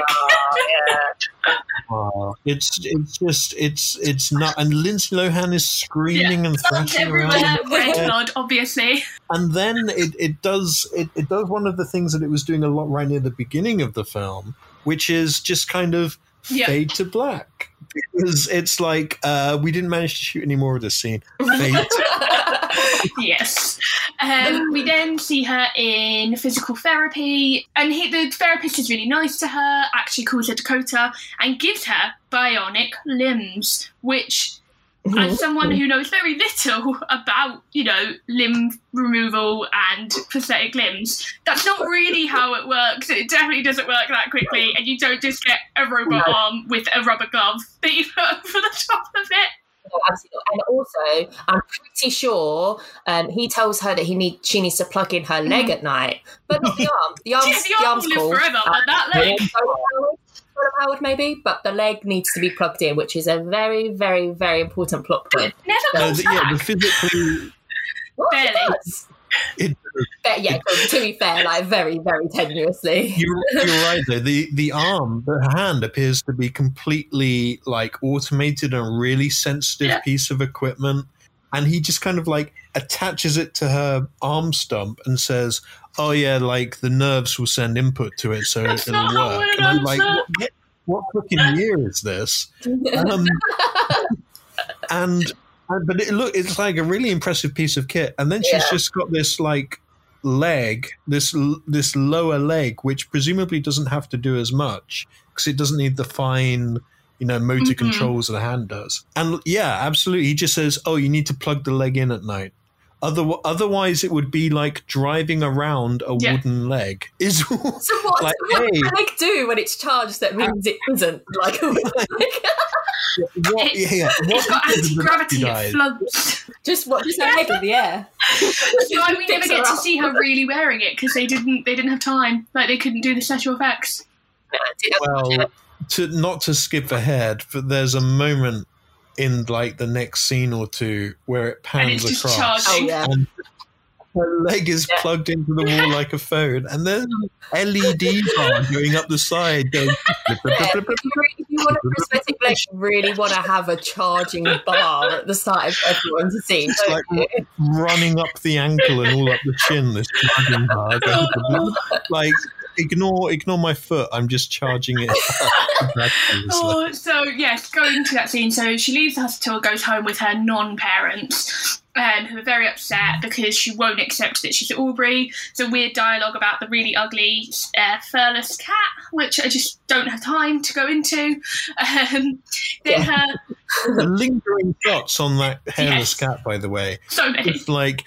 It's not. And Lindsay Lohan is screaming and thrashing Everywhere, around. red blood, obviously. And then it does one of the things that it was doing a lot right near the beginning of the film, which is just kind of fade to black. Because it's like, we didn't manage to shoot any more of this scene. Fade to Yes. We then see her in physical therapy, and the therapist is really nice to her, actually calls her Dakota, and gives her bionic limbs, which, as someone who knows very little about, limb removal and prosthetic limbs, that's not really how it works. It definitely doesn't work that quickly, and you don't just get a robot arm with a rubber glove that you put over the top of it. No, absolutely. And also, I'm pretty sure he tells her that she needs to plug in her leg at night, but not the arm. The arm's will live cool. forever, but that leg. Solar powered maybe, but the leg needs to be plugged in, which is a very, very, very important plot point. Never comes the back. physically. Well, it Barely. does. It, But yeah, to be fair, like very, very tenuously. you're right though. The arm, the hand appears to be completely like automated and a really sensitive piece of equipment. And he just kind of like attaches it to her arm stump and says, "Oh yeah, like the nerves will send input to it, so That's it'll not how work." it And I'm like, works. what fucking year is this? But it's like a really impressive piece of kit. And then she's just got this like leg, this lower leg, which presumably doesn't have to do as much because it doesn't need the fine, motor controls that the hand does. And yeah, absolutely. He just says, "Oh, you need to plug the leg in at night." Otherwise, it would be like driving around a wooden leg. So what like, does the leg do when it's charged that means it isn't like a leg? It's got anti-gravity, it floats. Just her leg in the air. That's why we never get to see her really wearing it, because they didn't have time. Like, they couldn't do the special effects. Well, not to skip ahead, but there's a moment in like the next scene or two where it pans across. And her leg is plugged into the wall like a phone, and there's an LED bar going up the side. Going, if you want a prosthetic leg, you really want to have a charging bar at the side for everyone to see. It's like running up the ankle and all up the chin. This charging bar. Like, ignore my foot. I'm just charging it. So yes, going to that scene. So she leaves the hospital, goes home with her non-parents, who are very upset because she won't accept that she's Aubrey. There's a weird dialogue about the really ugly furless cat, which I just don't have time to go into. The lingering shots on that hairless cat, by the way. So many. It's like,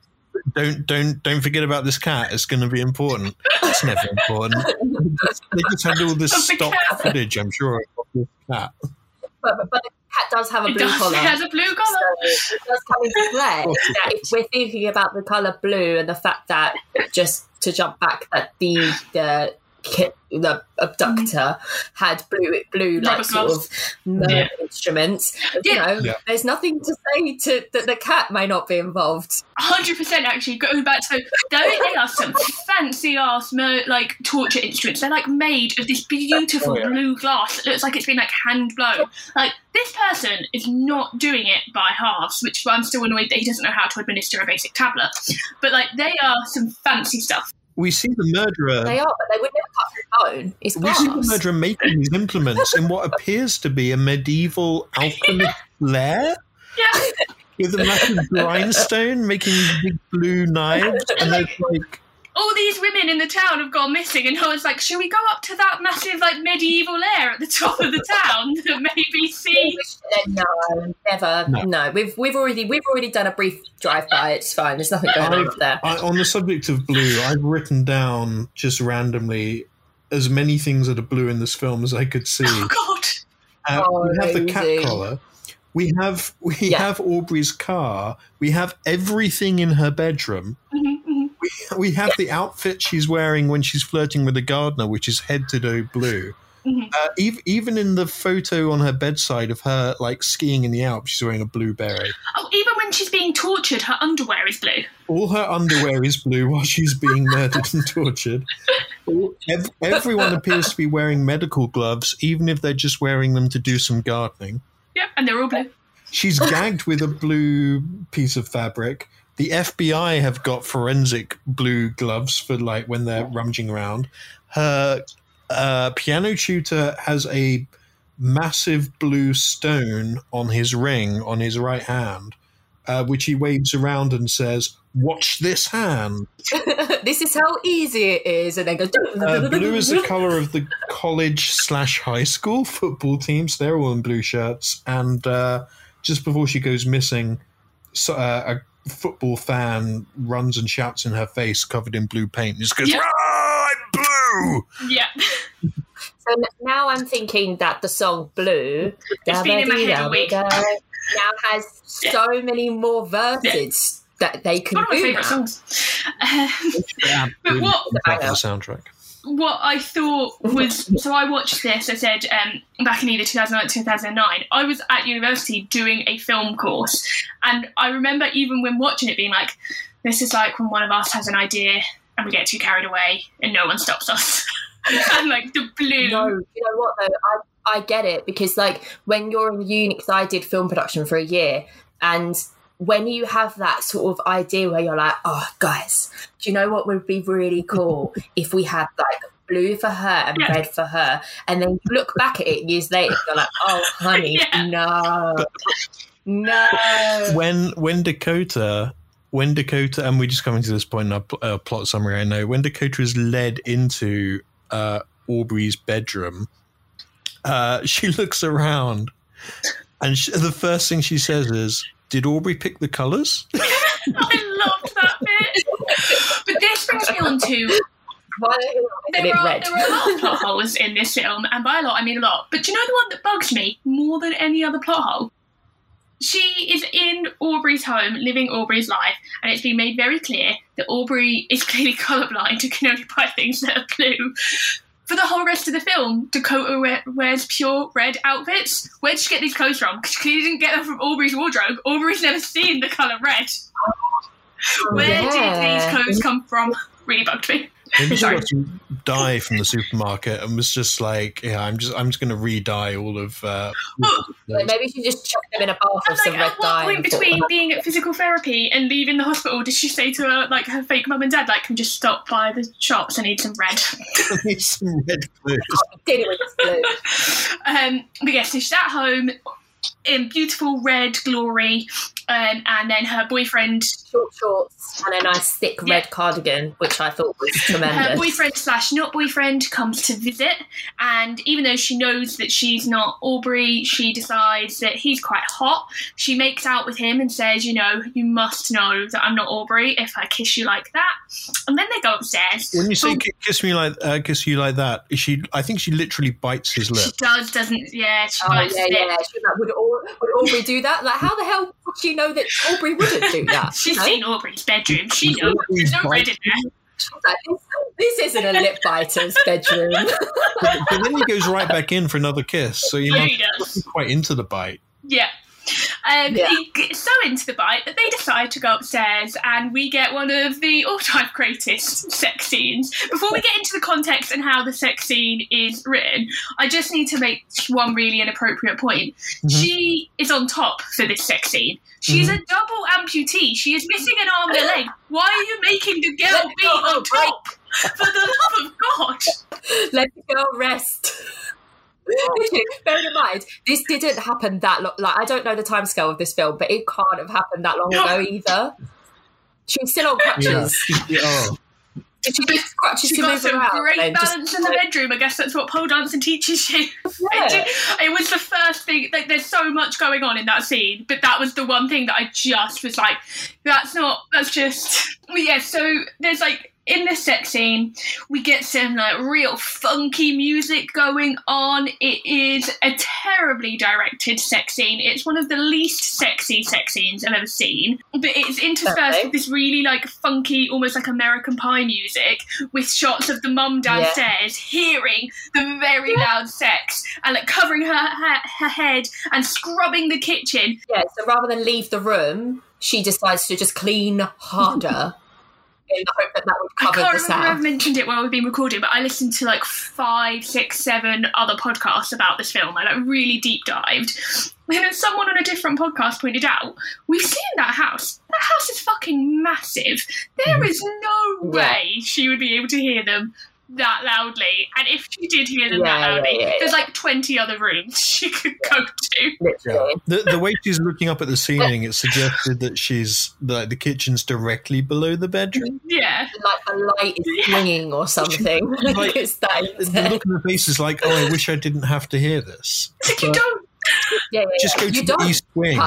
don't forget about this cat. It's going to be important. It's never important. They just had all this stock footage, I'm sure, of this cat. But the cat does have a blue collar. It has a blue collar. So it does come into play. That if we're thinking about the colour blue and the fact that, just to jump back, that the abductor had blue like sort of nerve instruments. You know, there's nothing to say that the cat may not be involved. 100% actually. Going back to they are some fancy ass like torture instruments. They're like made of this beautiful blue glass that looks like it's been like hand blown. Like, this person is not doing it by halves, which I'm still annoyed that he doesn't know how to administer a basic tablet. But like, they are some fancy stuff. We see the murderer. They are, but they would never cut through bone. It's glass. We see the murderer making these implements in what appears to be a medieval alchemist lair. Yeah. With a massive grindstone, making big blue knives, and there's like all these women in the town have gone missing, and I was like, should we go up to that massive like medieval lair at the top of the town to maybe see? No, never. No. We've already done a brief drive by. It's fine. There's nothing going on up there. On the subject of blue, I've written down just randomly as many things that are blue in this film as I could see. Oh God! We have the cat collar. We have Aubrey's car. We have everything in her bedroom. Mm-hmm. We have the outfit she's wearing when she's flirting with the gardener, which is head to toe blue. Mm-hmm. Even in the photo on her bedside of her like skiing in the Alps, she's wearing a blue beret. Oh, even when she's being tortured, her underwear is blue. All her underwear is blue while she's being murdered and tortured. Everyone appears to be wearing medical gloves, even if they're just wearing them to do some gardening. Yep, and they're all blue. She's gagged with a blue piece of fabric. The FBI have got forensic blue gloves for like when they're rummaging around. Her piano tutor has a massive blue stone on his ring on his right hand, which he waves around and says, "Watch this hand." This is how easy it is. And then goes... blue is the colour of the college/high school football teams. They're all in blue shirts. And just before she goes missing, a football fan runs and shouts in her face, covered in blue paint, and just goes, "I'm blue!" Yeah. So now I'm thinking that the song Blue it's been in my head a week. now has so many more verses that they can do. One of my favourite songs. But the soundtrack. What I thought was, so I watched this, I said, back in either 2008 or 2009, I was at university doing a film course, and I remember even when watching it being like, this is like when one of us has an idea and we get too carried away and no one stops us. And like the blue. No, you know what though, I get it, because like when you're in uni, because I did film production for a year, and when you have that sort of idea where you're like, oh, guys, do you know what would be really cool if we had like blue for her and red for her, and then you look back at it years later, you're like, oh, honey, no. When Dakota, and we're just coming to this point in our plot summary, I know, when Dakota is led into Aubrey's bedroom, she looks around, and the first thing she says is, "Did Aubrey pick the colours?" I loved that bit. But this brings me on to there are a lot of plot holes in this film, and by a lot I mean a lot. But do you know the one that bugs me more than any other plot hole? She is in Aubrey's home, living Aubrey's life, and it's been made very clear that Aubrey is clearly colourblind and can only buy things that are blue. for the whole rest of the film, Dakota wears pure red outfits. Where did she get these clothes from? Because she didn't get them from Aubrey's wardrobe. Aubrey's never seen the colour red. Where did these clothes come from? Really bugged me. Maybe she got some dye from the supermarket and was just like, yeah, I'm just going to re-dye all of. Maybe she just chucked them in a bath of some red dye. At what point between being at physical therapy and leaving the hospital did she say to her fake mum and dad, like, can just stop by the shops? I need some red. I need some red clothes. Dinner with blue. But yeah, so she's at home in beautiful red glory, and then her boyfriend, short shorts and a nice thick red cardigan, which I thought was tremendous. Her boyfriend / not boyfriend comes to visit, and even though she knows that she's not Aubrey, she decides that he's quite hot. She makes out with him and says, you must know that I'm not Aubrey if I kiss you like that. And then they go upstairs. When you say kiss you like that, I think she literally bites his lip. She does, doesn't? Yeah, she bites his lip. Yeah. She's like, would Aubrey do that? Like, how the hell would she know that Aubrey wouldn't do that? She's seen Aubrey's bedroom. She knows there's no red in there. She's like, this isn't a lip biter's bedroom. but then he goes right back in for another kiss, so you must be quite into the bite. Yeah. He gets so into the bite that they decide to go upstairs, and we get one of the all-time greatest sex scenes. Before we get into the context and how the sex scene is written, I just need to make one really inappropriate point. Mm-hmm. She is on top for this sex scene. She's a double amputee. She is missing an arm and a leg. Why are you making the girl be on top? For the love of God. Let the girl rest. Bear in mind, this didn't happen that long. Like, I don't know the timescale of this film, but it can't have happened that long ago either. She was still on crutches. Yeah. Did she use crutches to move around? She got some great balance in the bedroom. I guess that's what pole dancing teaches you. Yeah. It was the first thing. Like, there's so much going on in that scene, but that was the one thing that I just was like, that's just... Yeah, so there's like... In this sex scene, we get some real funky music going on. It is a terribly directed sex scene. It's one of the least sexy sex scenes I've ever seen. But it's interspersed with this really funky, almost like American Pie music, with shots of the mum downstairs hearing the very loud sex and covering her head and scrubbing the kitchen. Yeah, so rather than leave the room, she decides to just clean harder. In the hope that would cover the sound. I can't remember if I've mentioned it while we've been recording, but I listened to 5, 6, 7 other podcasts about this film. I really deep dived. And then someone on a different podcast pointed out, we've seen that house. That house is fucking massive. There is no way she would be able to hear them that loudly, and if she did hear them that loudly, there's 20 other rooms she could go to. Yeah. The way she's looking up at the ceiling, it suggested that she's the kitchen's directly below the bedroom. Yeah, a light is swinging or something. It's the look in her face is like, oh, I wish I didn't have to hear this. You don't. Just go to the east wing.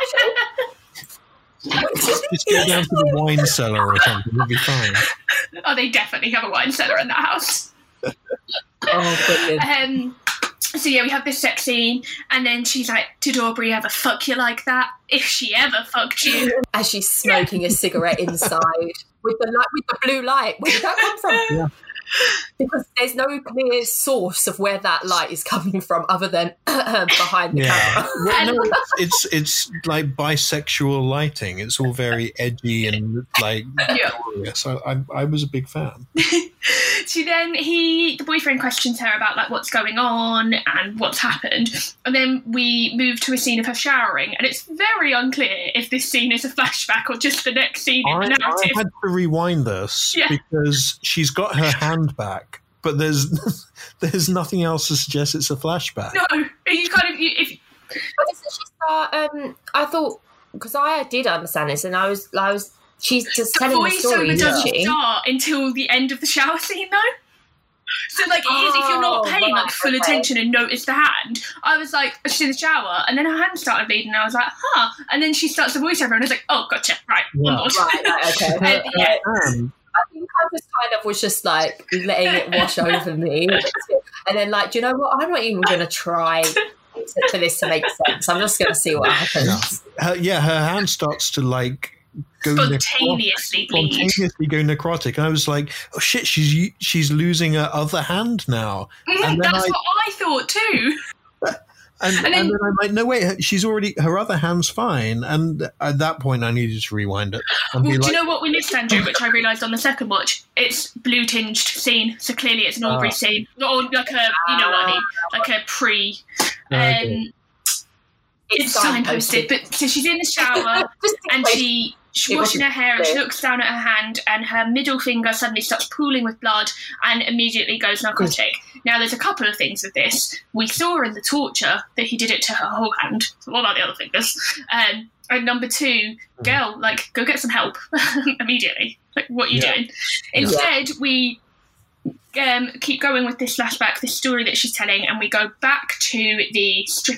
Just go down to the wine cellar or something. It'll be fine. Oh, they definitely have a wine cellar in that house. Brilliant. So we have this sex scene, and then she's like, did Aubrey ever fuck you like that? If she ever fucked you. As she's smoking a cigarette inside with the blue light. Where did that come from? Yeah. Because there's no clear source of where that light is coming from other than behind the camera. Well, no, it's like bisexual lighting. It's all very edgy and glorious. I was a big fan. So then the boyfriend questions her about what's going on and what's happened, and then we move to a scene of her showering, and it's very unclear if this scene is a flashback or just the next scene in the narrative. I had to rewind this because she's got her hand back, but there's nothing else to suggest it's a flashback. No, you kind of But doesn't she start? I thought, because I did understand this, and I was. She's just telling the story. The voiceover doesn't start until the end of the shower scene, though. So, it is if you're not paying full attention and notice the hand. I was like, she's in the shower, and then her hand started bleeding, and I was like, huh. And then she starts the voiceover, and I was like, oh, gotcha, right, on board. Right, okay. I think I just kind of was just letting it wash over me. And then do you know what? I'm not even going to try for this to make sense. I'm just going to see what happens. Her hand starts to spontaneously go necrotic. And I was like, oh shit, she's losing her other hand now. That's what I thought too. And then I'm like, no, wait, she's already, her other hand's fine. And at that point, I needed to rewind it. Well, do you know what we missed, Andrew, which I realised on the second watch? It's blue-tinged scene, so clearly it's an Aubrey scene. Or like a, you know what I mean, like a pre... It's signposted, but so she's in the shower and she's washing her hair and she looks down at her hand and her middle finger suddenly starts pooling with blood and immediately goes narcotic. Now, there's a couple of things with this. We saw in the torture that he did it to her whole hand. So what about the other fingers? And number two, girl, like, go get some help immediately. Like, what are you doing? Instead, we keep going with this flashback, this story that she's telling, and we go back to the strip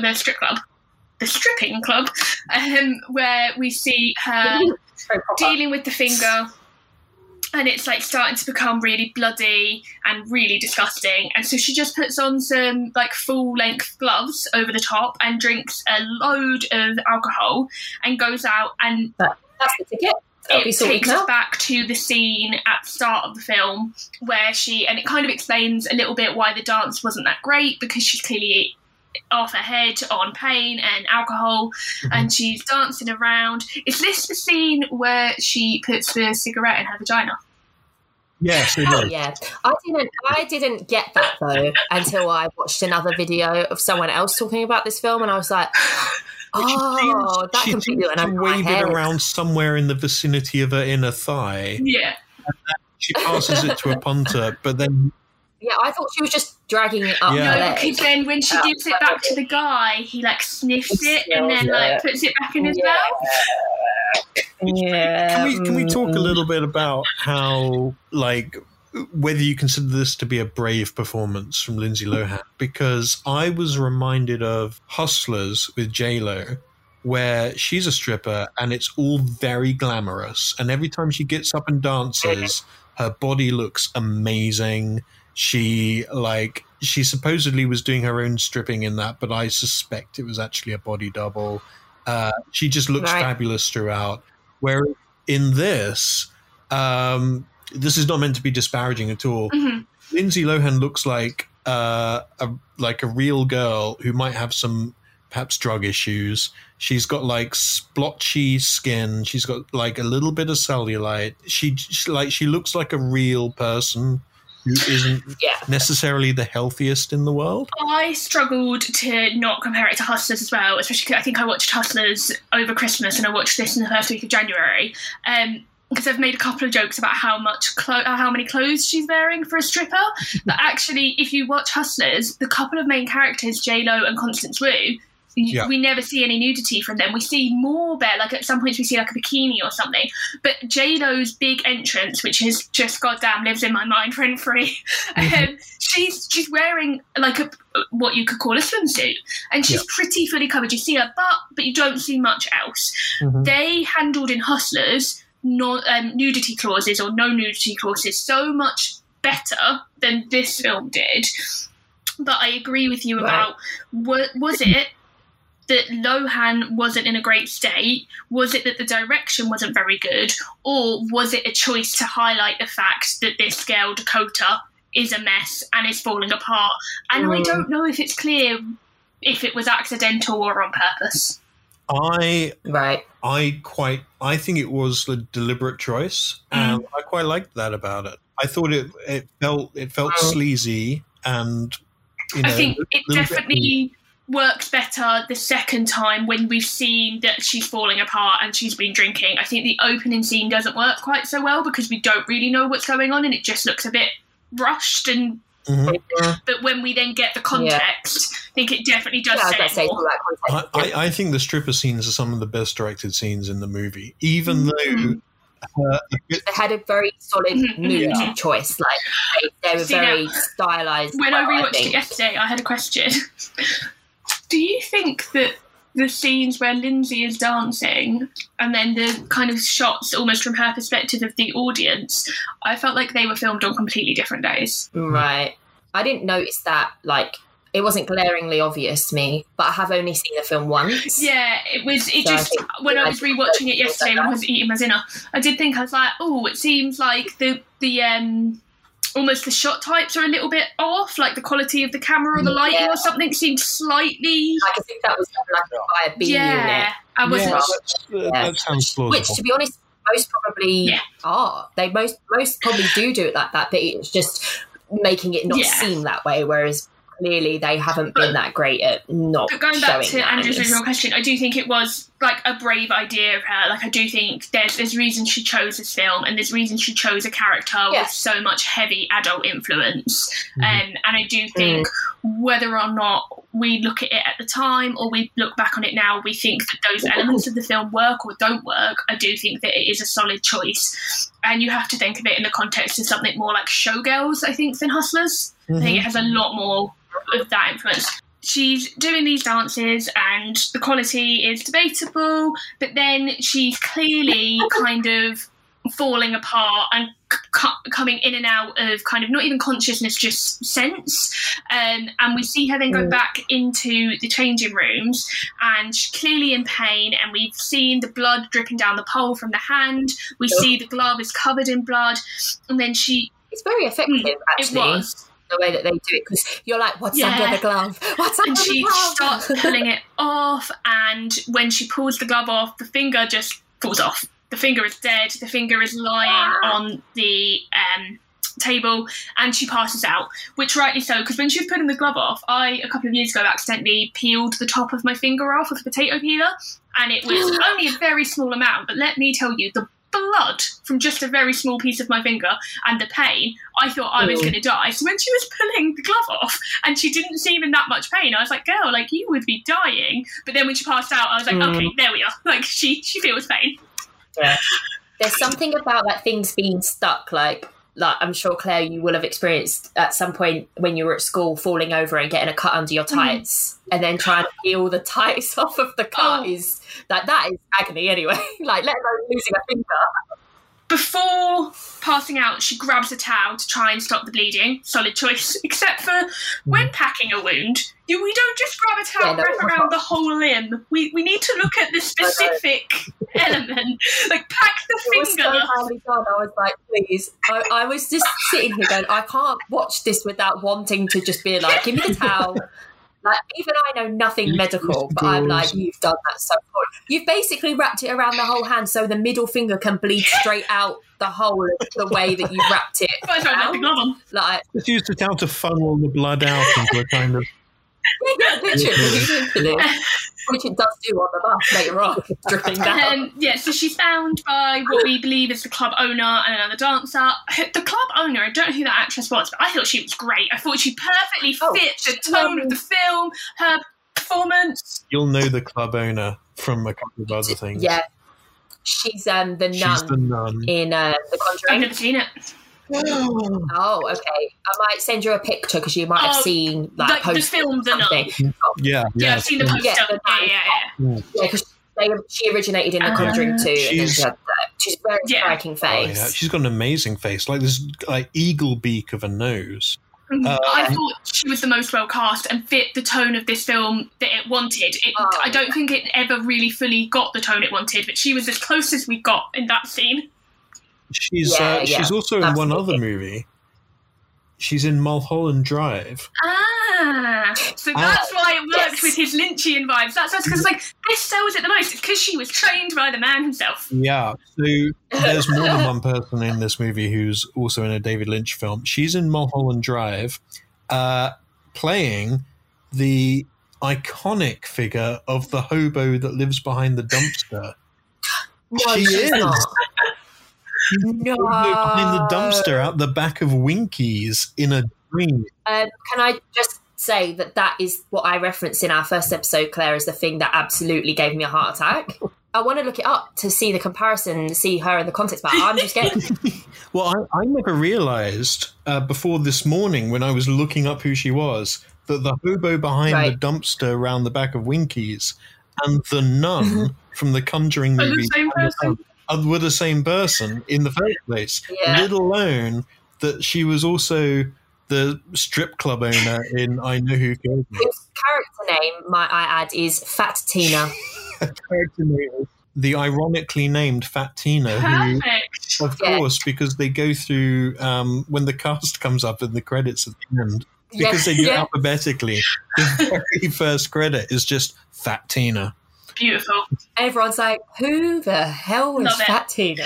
club, where we see her dealing with the finger, and it's like starting to become really bloody and really disgusting. And so she just puts on some like full-length gloves over the top and drinks a load of alcohol and goes out, and that's the ticket. It takes us back to the scene at the start of the film where and it kind of explains a little bit why the dance wasn't that great, because she's clearly off her head on pain and alcohol, and she's dancing around. Is this the scene where she puts the cigarette in her vagina? Yes, it is. Yeah, I didn't get that though until I watched another video of someone else talking about this film, and I was like, oh, that completely went over my head. She wave it around somewhere in the vicinity of her inner thigh. Yeah, and then she passes it to a punter, but then. Yeah, I thought she was just dragging it up. Yeah. No, because then when she gives it back to the guy, he like sniffs it and then like puts it back in his mouth. Yeah. Can we talk a little bit about how, like, whether you consider this to be a brave performance from Lindsay Lohan? Because I was reminded of Hustlers with J-Lo, where she's a stripper and it's all very glamorous, and every time she gets up and dances, her body looks amazing. She supposedly was doing her own stripping in that, but I suspect it was actually a body double. She just looks fabulous throughout. Where in this is not meant to be disparaging at all. Lindsay Lohan looks like a real girl who might have some perhaps drug issues. She's got like splotchy skin. She's got like a little bit of cellulite. She looks like a real person who isn't necessarily the healthiest in the world. I struggled to not compare it to Hustlers as well, especially because I think I watched Hustlers over Christmas and I watched this in the first week of January. Because I've made a couple of jokes about how many clothes she's wearing for a stripper. But actually, if you watch Hustlers, the couple of main characters, J-Lo and Constance Wu, we never see any nudity from them. We see more bare, like at some points we see like a bikini or something. But J-Lo's big entrance, which is just goddamn lives in my mind rent-free, she's wearing like what you could call a swimsuit. And she's pretty fully covered. You see her butt, but you don't see much else. They handled in Hustlers nudity clauses or no nudity clauses so much better than this film did. But I agree with you about, was it that Lohan wasn't in a great state? Was it that the direction wasn't very good? Or was it a choice to highlight the fact that this girl, Dakota, is a mess and is falling apart? And I don't know if it's clear if it was accidental or on purpose. I think it was a deliberate choice, and I quite liked that about it. I thought it felt sleazy, and I think it definitely works better the second time when we've seen that she's falling apart and she's been drinking. I think the opening scene doesn't work quite so well because we don't really know what's going on and it just looks a bit rushed. And but when we then get the context, I think it definitely does. I think the stripper scenes are some of the best directed scenes in the movie, even though they had a very solid nude choice. Like they were very stylized. When I rewatched it yesterday, I had a question. Do you think that the scenes where Lindsay is dancing and then the kind of shots almost from her perspective of the audience, I felt like they were filmed on completely different days? Right. I didn't notice that, like, it wasn't glaringly obvious to me, but I have only seen the film once. Yeah, when I was rewatching it yesterday when I was eating my dinner, I did think, I was like, oh, it seems like the almost the shot types are a little bit off, like the quality of the camera or the lighting or something seemed slightly... I think that was by a B unit. I wasn't... That sounds plausible. Which, to be honest, most probably are. They most probably do it like that, but it's just making it not seem that way, whereas clearly they haven't been that great at not showing that. But going back to Andrew's original question, I do think it was like a brave idea of her. Like, I do think there's reason she chose this film, and there's reason she chose a character with so much heavy adult influence. And I do think whether or not we look at it at the time or we look back on it now, we think that those elements of the film work or don't work. I do think that it is a solid choice. And you have to think of it in the context of something more like Showgirls, I think, than Hustlers. I think it has a lot more of that influence. She's doing these dances and the quality is debatable, but then she's clearly kind of falling apart and coming in and out of kind of not even consciousness, just sense. And we see her then go back into the changing rooms, and she's clearly in pain, and we've seen the blood dripping down the pole from the hand. We see the glove is covered in blood, and then it's very effective, actually. It was. The way that they do it, because you're like, what's under the glove? What's under the glove? And she starts pulling it off, and when she pulls the glove off, the finger just falls off. The finger is dead. The finger is lying on the table, and she passes out, which rightly so, because when she was putting the glove off, I, a couple of years ago, accidentally peeled the top of my finger off with a potato peeler, and it was only a very small amount, but let me tell you, the blood from just a very small piece of my finger and the pain, I thought I was going to die. So when she was pulling the glove off and she didn't seem in that much pain, I was like, girl, like, you would be dying. But then when she passed out, I was like, okay, there we are. Like, she feels pain. Yeah. There's something about like things being stuck, like I'm sure, Claire, you will have experienced at some point when you were at school falling over and getting a cut under your tights and then trying to peel the tights off of the cut is that is agony anyway. Like, let alone losing a finger. Before passing out, she grabs a towel to try and stop the bleeding. Solid choice. Except for when packing a wound, we don't just grab a towel and wrap around the whole limb. We need to look at the specific element. Like, pack the finger. Was so highly done. I was like, please. I was just sitting here going, I can't watch this without wanting to just be like, give me the towel. Like, even I know nothing medical, but I'm like, you've done that so good. You've basically wrapped it around the whole hand so the middle finger can bleed straight out the whole of the way that you've wrapped it. Like, just use the towel to funnel the blood out into a kind of... literally. Which it does do on the bus later on, dripping down. So she's found by what we believe is the club owner and another dancer. The club owner, I don't know who that actress was, but I thought she was great. I thought she perfectly fit the tone of the film, her performance. You'll know the club owner from a couple of other things. Yeah. She's the nun in The Conjuring. I've never seen it. Oh, okay. I might send you a picture because you might have seen like the film The Nun. Yeah, I've seen the poster. Yeah. Because she originated in The Conjuring too. She's very striking face. Oh, yeah. She's got an amazing face, like this like eagle beak of a nose. I thought she was the most well cast and fit the tone of this film that it wanted. I don't think it ever really fully got the tone it wanted, but she was as close as we got in that scene. She's also in one other movie. She's in Mulholland Drive. So that's why it worked with his Lynchian vibes. That's because like this sells it the most. It's because she was trained by the man himself. Yeah. So there's more than one person in this movie who's also in a David Lynch film. She's in Mulholland Drive, playing the iconic figure of the hobo that lives behind the dumpster. No, she is. Not. No. Behind the dumpster out the back of Winkies in a dream. Can I just say that is what I referenced in our first episode, Claire, as the thing that absolutely gave me a heart attack. I want to look it up to see the comparison, see her in the context, but I'm just getting... Well, I never realised before this morning when I was looking up who she was, that the hobo behind the dumpster around the back of Winkies and the nun from the Conjuring movie were the same person in the first place, let alone that she was also the strip club owner in I Know Who Killed Me. His character name, might I add, is Fat Tina. Character name is the ironically named Fat Tina, who, Perfect. of course, because they go through when the cast comes up in the credits at the end, because they do it alphabetically. The very first credit is just Fat Tina. Beautiful. Everyone's like, who the hell is Fat Tina?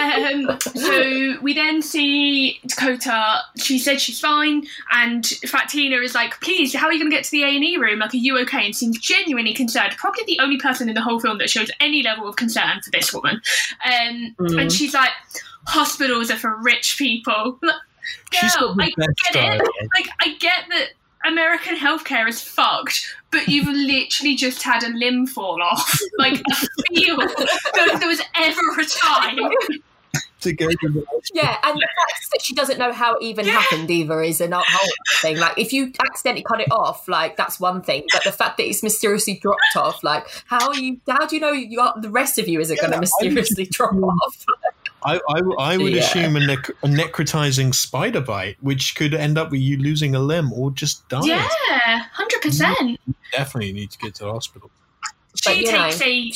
So we then see Dakota. She said she's fine, and Fat Tina is like, please, how are you going to get to the A&E room? Like, are you okay? And seems genuinely concerned. Probably the only person in the whole film that shows any level of concern for this woman. And she's like, hospitals are for rich people. Girl, I get it. Like, I get that American healthcare is fucked, but you've literally just had a limb fall off. Like, I feel that there was ever a time to go to the yeah, and the fact that she doesn't know how it even happened either is a whole thing. Like, if you accidentally cut it off, like, that's one thing, but the fact that it's mysteriously dropped off, like, how do you know the rest of you isn't going to mysteriously drop off? I would assume a necrotizing spider bite, which could end up with you losing a limb or just dying. Yeah, 100%. You definitely need to get to the hospital. She takes a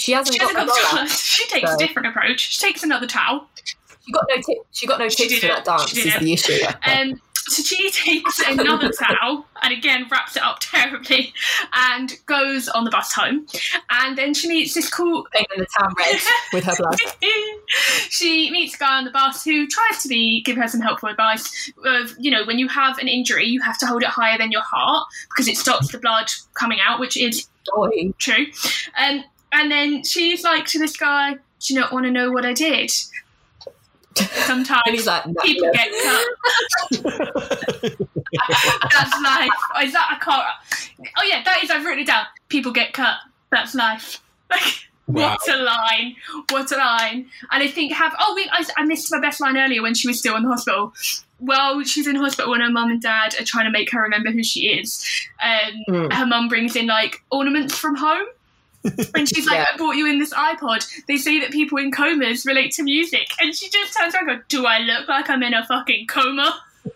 different approach. She takes another towel. She got no tips for that dance. Is the issue. So she takes another towel and again wraps it up terribly and goes on the bus home. And then she meets this cool thing in the town red with her blood. She meets a guy on the bus who tries to give her some helpful advice of, when you have an injury, you have to hold it higher than your heart because it stops the blood coming out, which is true. And then she's like to this guy, do you not want to know what I did? Sometimes and he's like, people get cut. That's life. Is that a car? Oh yeah, that is. I've written it down. People get cut. That's life. Like, wow. What a line! What a line! And I think I missed my best line earlier when she was still in the hospital. Well, she's in hospital and her mum and dad are trying to make her remember who she is. Her mum brings in like ornaments from home. And she's like, I bought you in this iPod. They say that people in comas relate to music. And she just turns around and goes, do I look like I'm in a fucking coma?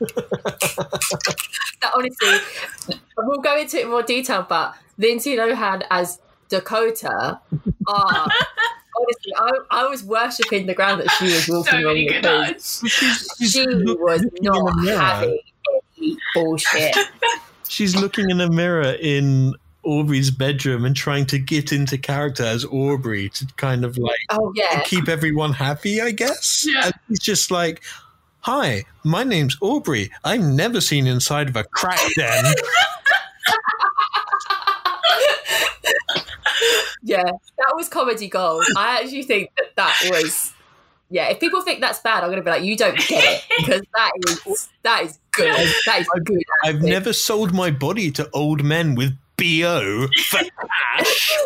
That honestly, we'll go into it in more detail, but Lindsay Lohan as Dakota, honestly, I was worshipping the ground that she was walking on because she was not having any bullshit. She's looking in a mirror in Aubrey's bedroom and trying to get into character as Aubrey to kind of like keep everyone happy, I guess. Yeah. And he's just like, hi, my name's Aubrey. I'm never seen inside of a crack den. Yeah, that was comedy gold. I actually think that was, if people think that's bad, I'm going to be like, you don't get it, because that is good. That is good. I've never sold my body to old men with BO for cash.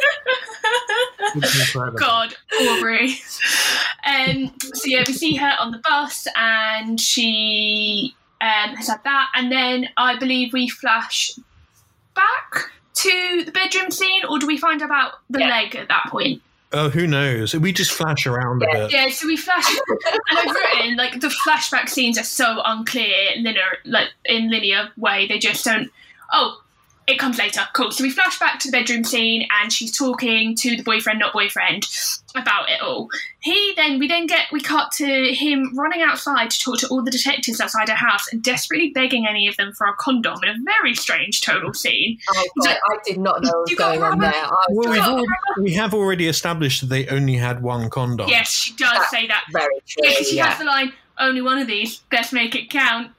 God, Aubrey. So we see her on the bus and she has had that, and then I believe we flash back to the bedroom scene, or do we find out about the leg at that point? Oh, who knows? We just flash around a bit. Yeah, so we flash, and I've written like the flashback scenes are so unclear, in linear way. They just don't. Oh, it comes later. Cool. So we flash back to the bedroom scene, and she's talking to the boyfriend, not boyfriend, about it all. We cut to him running outside to talk to all the detectives outside her house and desperately begging any of them for a condom in a very strange tonal scene. Oh, God, I did not know what was going on there. We have already established that they only had one condom. Yes, she does say that. Very true. Yeah, she has the line, only one of these, best make it count.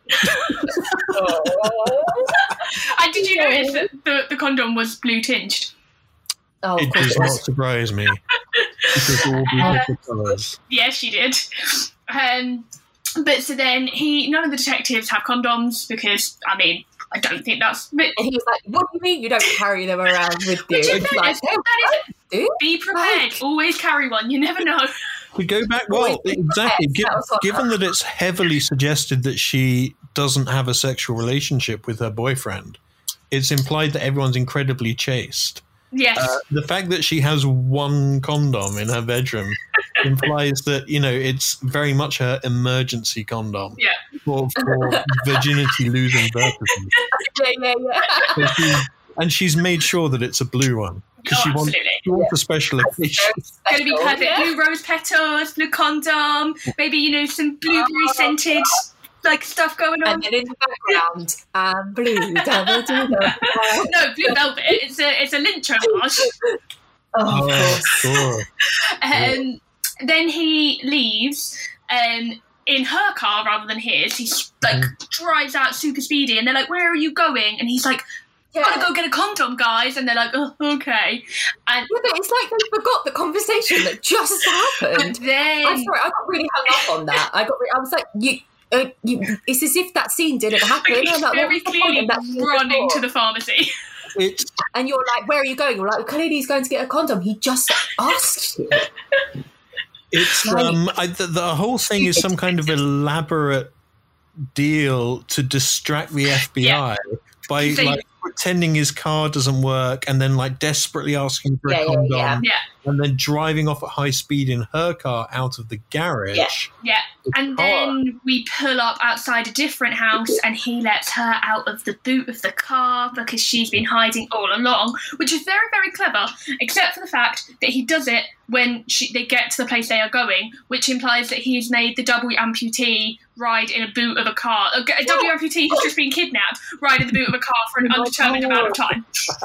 And did you notice that the condom was blue tinged? Oh, it does not surprise me. Because all beautiful colours. Yes, she did. But so then none of the detectives have condoms because, I don't think that's... And he was like, what do you mean you don't carry them around with you? Be prepared. Always carry one. You never know. We go back... Well, exactly. Given that it's heavily suggested that she doesn't have a sexual relationship with her boyfriend, it's implied that everyone's incredibly chaste. Yes. The fact that she has one condom in her bedroom implies that, it's very much her emergency condom. Yeah. for virginity losing purposes. Yeah. And she's made sure that it's a blue one because she wants a special occasion. It's going to be perfect. Blue rose petals, blue condom, maybe, some blueberry scented stuff going on. And then in the background, blue double doodah. No, blue velvet. It's a lint homage. Of course. Then he leaves in her car rather than his. He drives out super speedy, and they're like, "Where are you going?" And he's like, "Gotta go get a condom, guys." And they're like, "Oh, okay." And but it's like they forgot the conversation that just happened. Then I'm sorry, I got really hung up on that. I was like, it's as if that scene didn't happen. He's very clearly running to the pharmacy. And you're like, "Where are you going?" You're like, "Clearly he's going to get a condom. He just asked you." It's the whole thing is some kind of elaborate deal to distract the FBI by pretending his car doesn't work and then desperately asking for a condom and then driving off at high speed in her car out of the garage. And then we pull up outside a different house and he lets her out of the boot of the car because she's been hiding all along, which is very, very clever, except for the fact that he does it when they get to the place they are going, which implies that he's made the double amputee ride in a boot of a car. A double amputee who's just been kidnapped ride in the boot of a car for an undetermined amount of time.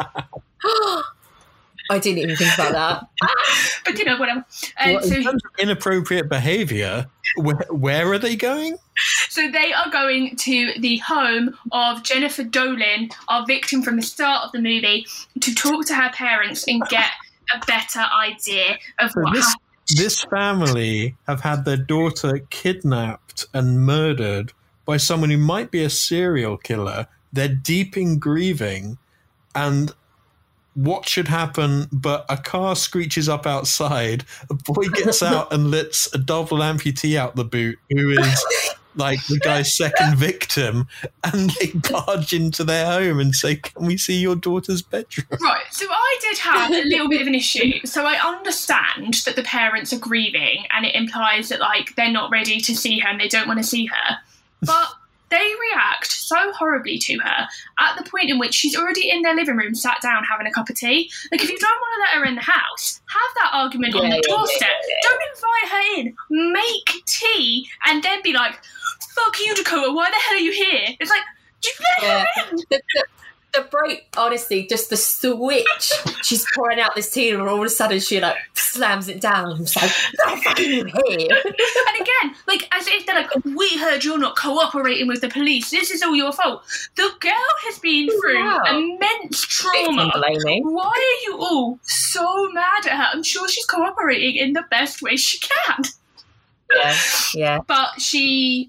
I didn't even think about that. But whatever. In terms of inappropriate behaviour, where are they going? So they are going to the home of Jennifer Dolan, our victim from the start of the movie, to talk to her parents and get a better idea of what happened. This family have had their daughter kidnapped and murdered by someone who might be a serial killer. They're deep in grieving, and what should happen but a car screeches up outside, a boy gets out and lets a double amputee out the boot who is the guy's second victim, and they barge into their home and say, "Can we see your daughter's bedroom?" Right, so I did have a little bit of an issue. So I understand that the parents are grieving and it implies that they're not ready to see her and they don't want to see her, but they react so horribly to her at the point in which she's already in their living room, sat down, having a cup of tea. If you don't want to let her in the house, have that argument on the doorstep. Don't invite her in. Make tea and then be like, "Fuck you, Dakota, why the hell are you here?" It's like, just let her in. The break, honestly, just the switch. She's pouring out this tea and all of a sudden she slams it down and it's like, "No fucking here." And again, as if they're like, "We heard you're not cooperating with the police. This is all your fault." The girl has been through immense trauma. Why are you all so mad at her? I'm sure she's cooperating in the best way she can. Yeah. But she...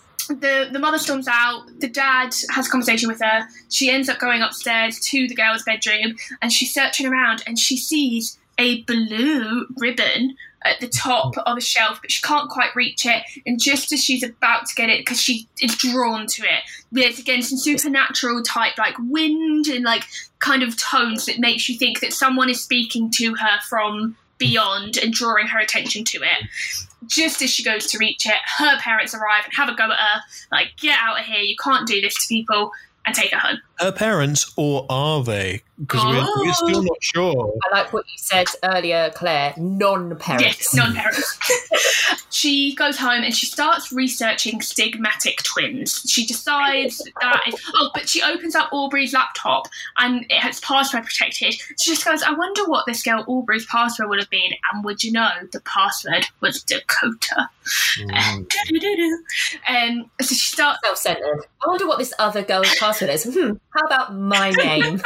The mother storms out, the dad has a conversation with her, she ends up going upstairs to the girl's bedroom and she's searching around and she sees a blue ribbon at the top of a shelf, but she can't quite reach it, and just as she's about to get it, because she is drawn to it, there's again some supernatural type wind and kind of tones that makes you think that someone is speaking to her from beyond and drawing her attention to it. Just as she goes to reach it, her parents arrive and have a go at her, "Get out of here, you can't do this to people," and take her home. Her parents, or are they? Because we're still not sure. I like what you said earlier, Claire. Non-parents. Yes, non-parents. She goes home and she starts researching stigmatic twins. She decides but she opens up Aubrey's laptop and it has password protected. She just goes, "I wonder what this girl Aubrey's password would have been." And would you know, the password was Dakota. So she starts... Self-centered. I wonder what this other girl's password is. How about my name?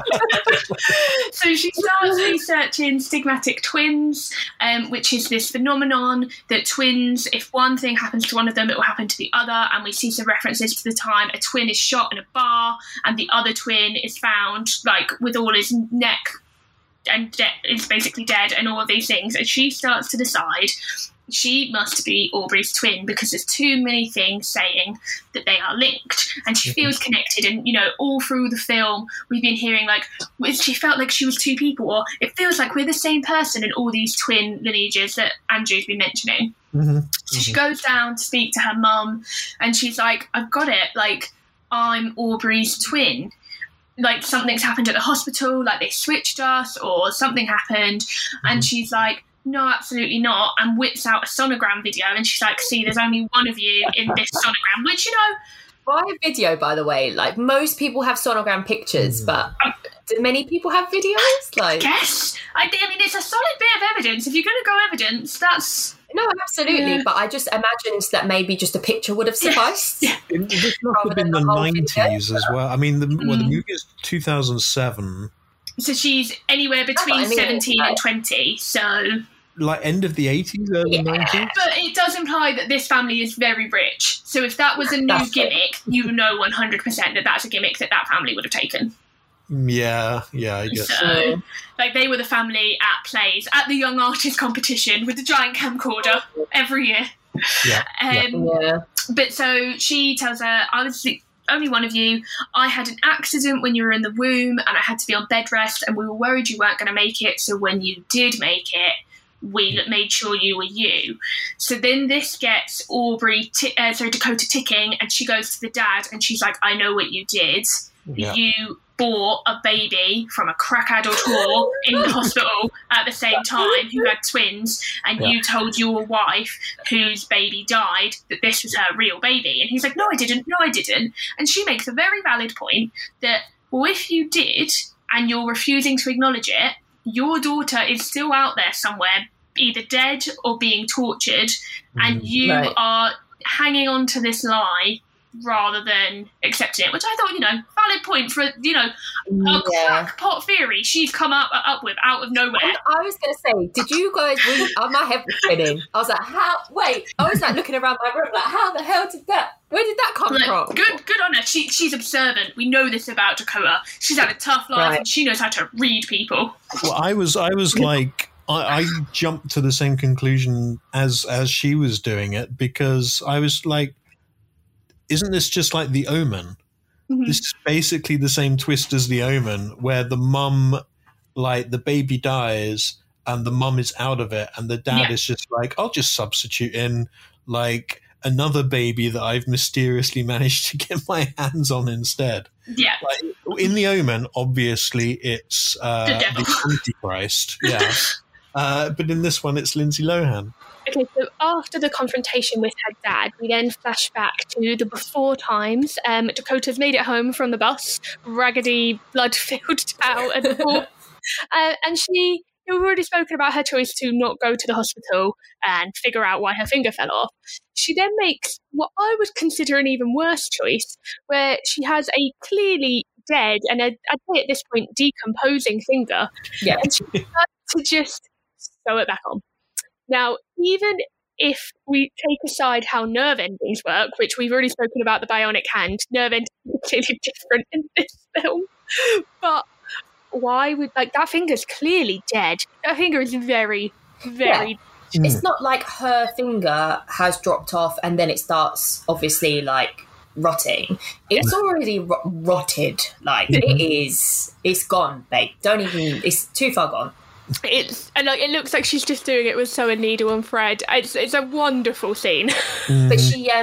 So she starts researching stigmatic twins, which is this phenomenon that twins, if one thing happens to one of them, it will happen to the other. And we see some references to the time a twin is shot in a bar and the other twin is found with all his neck and is basically dead and all of these things. And she starts to decide she must be Aubrey's twin because there's too many things saying that they are linked, and she feels connected. And all through the film we've been hearing like she felt like she was two people, or it feels like we're the same person in all these twin lineages that Andrew's been mentioning. So she goes down to speak to her mum, and she's like, I've got it, like, I'm Aubrey's twin. Like, something's happened at the hospital, like they switched us or something happened. And she's like, no, absolutely not, and whips out a sonogram video, and she's like, see, there's only one of you in this sonogram, which, By video, by the way, like, most people have sonogram pictures, but do many people have videos? Like, I guess. I mean, it's a solid bit of evidence. If you're going to go evidence, that's... No, absolutely. Yeah. But I just imagined that maybe just a picture would have sufficed. Yeah. This must have been the 90s as well. I mean, the movie is 2007. So she's anywhere between 17 and 20, so... Like end of the 80s, early 90s? But it does imply that this family is very rich. So if that was a new gimmick, you know 100% that that's a gimmick that family would have taken. Yeah, I guess so. Like, they were the family at plays, at the Young Artist competition with the giant camcorder every year. But so she tells her, I was the only one of you. I had an accident when you were in the womb, and I had to be on bed rest, and we were worried you weren't going to make it. So when you did make it, we made sure you were you. So then this gets Dakota ticking, and she goes to the dad, and she's like, I know what you did. Yeah. You bought a baby from a crack-addled whore in the hospital at the same time who had twins, and you told your wife, whose baby died, that this was her real baby. And he's like, no, I didn't. And she makes a very valid point that, well, if you did and you're refusing to acknowledge it, your daughter is still out there somewhere, either dead or being tortured, and you are hanging on to this lie rather than accepting it, which I thought, valid point for, a crackpot theory she's come up with out of nowhere. I was going to say, did you guys really, my head was spinning. I was like, I was like looking around my room, like, how the hell where did that come from? Good on her. She's observant. We know this about Dakota. She's had a tough life, and she knows how to read people. Well, I was like, I jumped to the same conclusion as she was doing it, because I was like, isn't this just like The Omen? Mm-hmm. This is basically the same twist as The Omen, where the mum, like, the baby dies and the mum is out of it, and the dad is just like, I'll just substitute in, like, another baby that I've mysteriously managed to get my hands on instead. Yeah. Like, in The Omen, obviously, it's the Antichrist. Yeah. But in this one, it's Lindsay Lohan. Okay, so after the confrontation with her dad, we then flash back to the before times. Dakota's made it home from the bus, raggedy, blood-filled towel at the pool. And we've already spoken about her choice to not go to the hospital and figure out why her finger fell off. She then makes what I would consider an even worse choice, where she has a clearly dead, and I'd say at this point, decomposing finger. Yeah. And she decides to just sew it back on. Now, even if we take aside how nerve endings work, which we've already spoken about the bionic hand, nerve endings are clearly different in this film. But why would, that finger's clearly dead. That finger is very, very... Yeah. It's not like her finger has dropped off and then it starts, obviously, rotting. It's already rotted. It's gone, babe. It's too far gone. It looks like she's just doing it with sewing needle and thread. It's a wonderful scene. But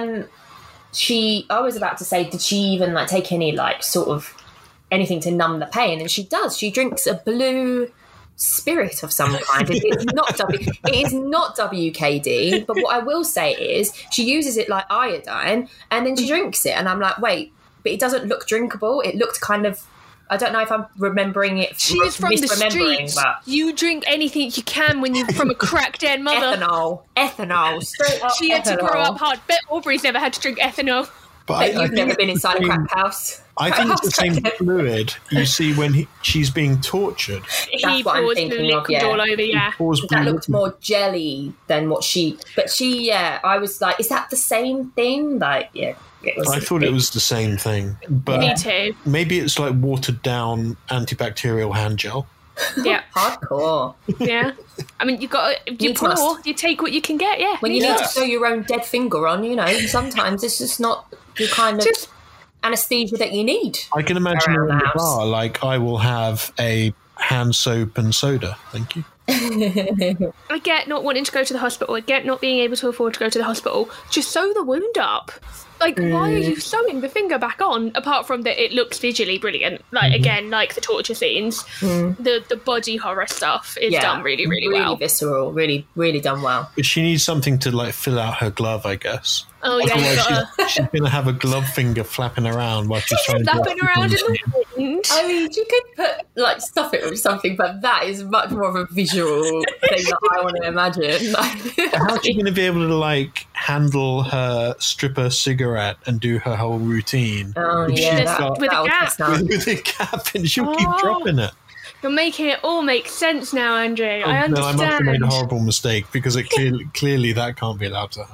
she I was about to say, did she even take any sort of anything to numb the pain? And she does. She drinks a blue spirit of some kind. It is not WKD, but what I will say is she uses it like iodine, and then she drinks it, and I'm like, wait, but it doesn't look drinkable. It looked kind of, I don't know if I'm remembering it. She's from the streets. But you drink anything you can when you're from a cracked dead mother. Ethanol, straight up. She had to grow up hard. Bet Aubrey's never had to drink ethanol. But you've never been inside a crack house. I think it's the same fluid you see when she's being tortured. He pours blue liquid all over, That looked more jelly than what she... But I was like, is that the same thing? I thought it was the same thing. But me too. Maybe it's watered down antibacterial hand gel. Yeah. Hardcore. Yeah. I mean, you're poor, you take what you can get, yeah. When you need to sew your own dead finger on, sometimes it's just not the kind of anesthesia that you need. I can imagine around in the the house. bar, like, I will have a hand soap and soda. Thank you. I get not wanting to go to the hospital. I get not being able to afford to go to the hospital. Just sew the wound up. Like, why are you sewing the finger back on? Apart from that, it looks visually brilliant. Like, again, like the torture scenes, the body horror stuff is done really, really well. Really visceral. Really, really done well. But she needs something to, like, fill out her glove, I guess. Oh, yeah. Otherwise, she's going to have a glove finger flapping around while she's trying to... Flapping around in the wind. I mean, you could put, like, stuff it with something, but that is much more of a visual thing that I want to imagine. How's she going to be able to, like, handle her stripper cigarette and do her whole routine? Oh, yeah. With a gap. With a cap, and she'll keep dropping it. You're making it all make sense now, Andre. I understand. No, I must have made a horrible mistake, because it clearly that can't be allowed to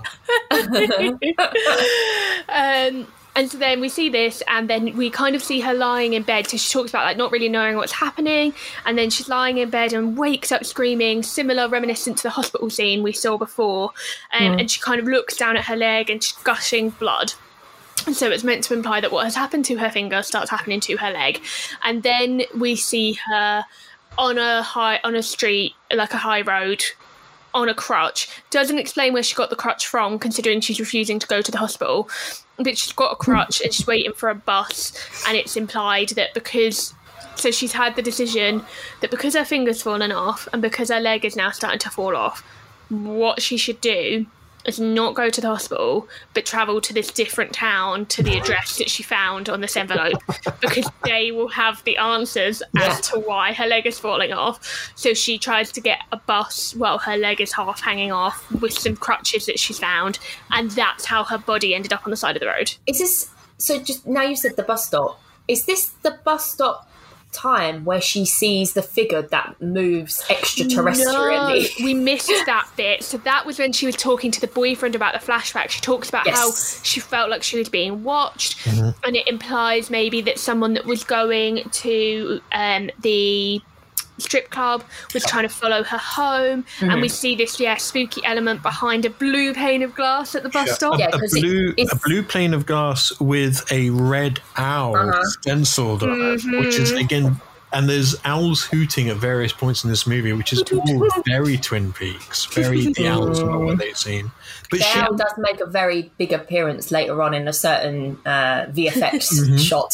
happen. And so then we see this, and then we kind of see her lying in bed. So she talks about, like, not really knowing what's happening, and then she's lying in bed and wakes up screaming, similar reminiscent to the hospital scene we saw before. And she kind of looks down at her leg and she's gushing blood. And so it's meant to imply that what has happened to her finger starts happening to her leg. And then we see her on a street, like a high road, on a crutch. Doesn't explain where she got the crutch from, considering she's refusing to go to the hospital. But she's got a crutch and she's waiting for a bus. And it's implied that so she's had the decision that because her finger's fallen off and because her leg is now starting to fall off, what she should do is not go to the hospital, but travel to this different town to the address that she found on this envelope, because they will have the answers as to why her leg is falling off. So she tries to get a bus while her leg is half hanging off with some crutches that she's found, and that's how her body ended up on the side of the road. Is this, so just now you said the bus stop, is this the bus stop time where she sees the figure that moves extraterrestrially? No, we missed that bit. So that was when she was talking to the boyfriend about the flashback. She talks about how she felt like she was being watched, and it implies maybe that someone that was going to the strip club was trying to follow her home, and we see this spooky element behind a blue pane of glass at the bus stop. A blue pane of glass with a red owl stenciled on it, which is, again, and there's owls hooting at various points in this movie, which is all very Twin Peaks, very the owls know what they've seen. But the owl does make a very big appearance later on in a certain VFX shot.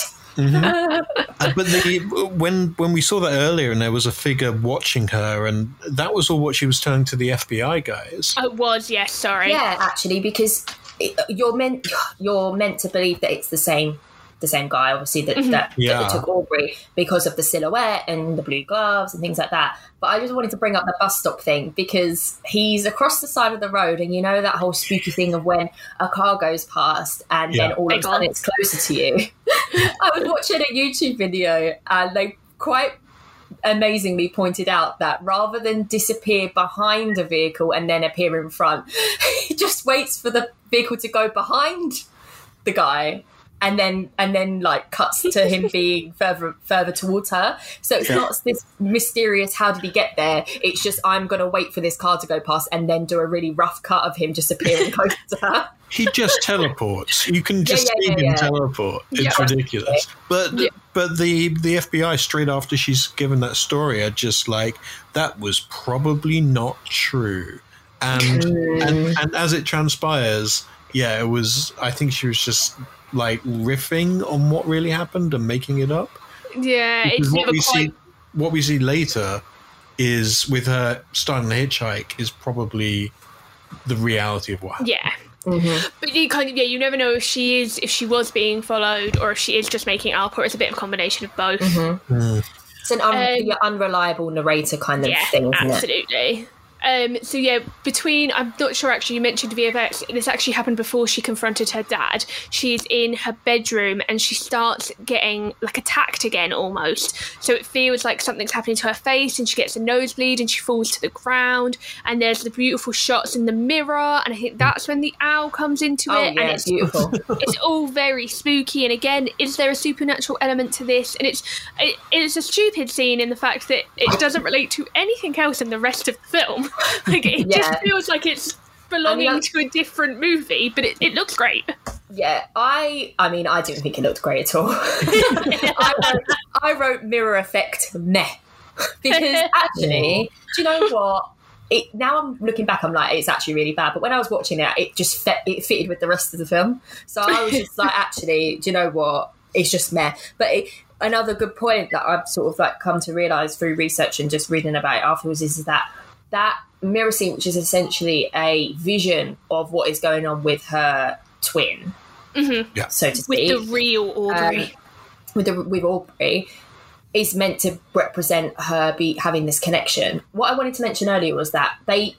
But when we saw that earlier, and there was a figure watching her, and that was all what she was telling to the FBI guys. It was, yes. Sorry. Yeah, actually, because you're meant to believe that it's the same guy, obviously that took Aubrey, because of the silhouette and the blue gloves and things like that. But I just wanted to bring up the bus stop thing, because he's across the side of the road, and you know that whole spooky thing of when a car goes past and then all of a sudden it's closer to you. I was watching a YouTube video, and they quite amazingly pointed out that rather than disappear behind a vehicle and then appear in front, he just waits for the vehicle to go behind the guy, and then like cuts to him being further towards her. So it's not this mysterious how did he get there, it's just I'm gonna wait for this car to go past and then do a really rough cut of him just appearing close to her. He just teleports. You can just see him teleport. It's ridiculous. But the FBI, straight after she's given that story, are just like, that was probably not true. And as it transpires, it was, I think she was just like riffing on what really happened and making it up. Yeah, because what we see later is, with her starting the hitchhike, is probably the reality of what happened. Yeah. But you kind of you never know if she was being followed or if she is just making up, or it's a bit of a combination of both. It's an unreliable narrator kind of thing, isn't absolutely. So yeah, I'm not sure actually, you mentioned VFX, this actually happened before she confronted her dad. She's in her bedroom and she starts getting like attacked again almost. So it feels like something's happening to her face and she gets a nosebleed and she falls to the ground, and there's the beautiful shots in the mirror, and I think that's when the owl comes into it. Yeah, and it's beautiful. It's all very spooky, and again, is there a supernatural element to this? And it's a stupid scene in the fact that it doesn't relate to anything else in the rest of the film. Like it just feels like it's belonging to a different movie, but it looks great. Yeah, I mean, I didn't think it looked great at all. I wrote mirror effect meh. Because actually, do you know what? Now I'm looking back, I'm like, it's actually really bad. But when I was watching it, it just it fitted with the rest of the film. So I was just like, actually, do you know what? It's just meh. But another good point that I've sort of like come to realise through research and just reading about it afterwards is that mirror scene, which is essentially a vision of what is going on with her twin, so to speak, with the real Aubrey, with Aubrey, is meant to represent her having this connection. What I wanted to mention earlier was that they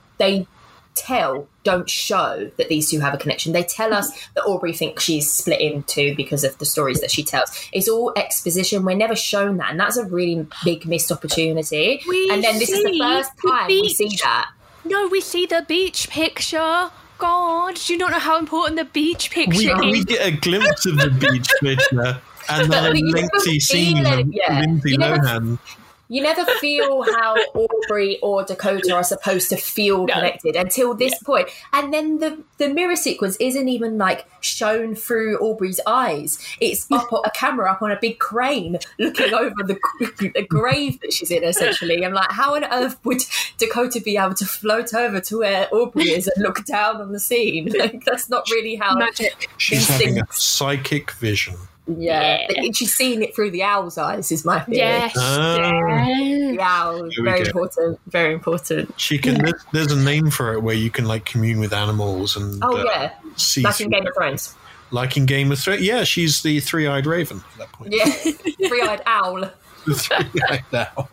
don't show that these two have a connection. They tell us that Aubrey thinks she's split in two because of the stories that she tells. It's all exposition. We're never shown that, and that's a really big missed opportunity. And then this is the first time we see that. No, we see the beach picture. God, do you not know how important the beach picture is? We get a glimpse of the beach picture, and then a lengthy scene of Lindsay Lohan. You never feel how Aubrey or Dakota are supposed to feel connected until this point. And then the mirror sequence isn't even like shown through Aubrey's eyes. It's a camera up on a big crane looking over the grave that she's in, essentially. I'm like, how on earth would Dakota be able to float over to where Aubrey is and look down on the scene? Like, that's not really how... Magic. She's having a psychic vision. Yeah. She's seeing it through the owl's eyes, is my theory. Yes. The owl, very important. She can. There's a name for it where you can like commune with animals and. See like in Game of Thrones. Like in Game of Thrones, yeah. She's the three-eyed raven at that point. Yeah, three-eyed owl. The three-eyed owl.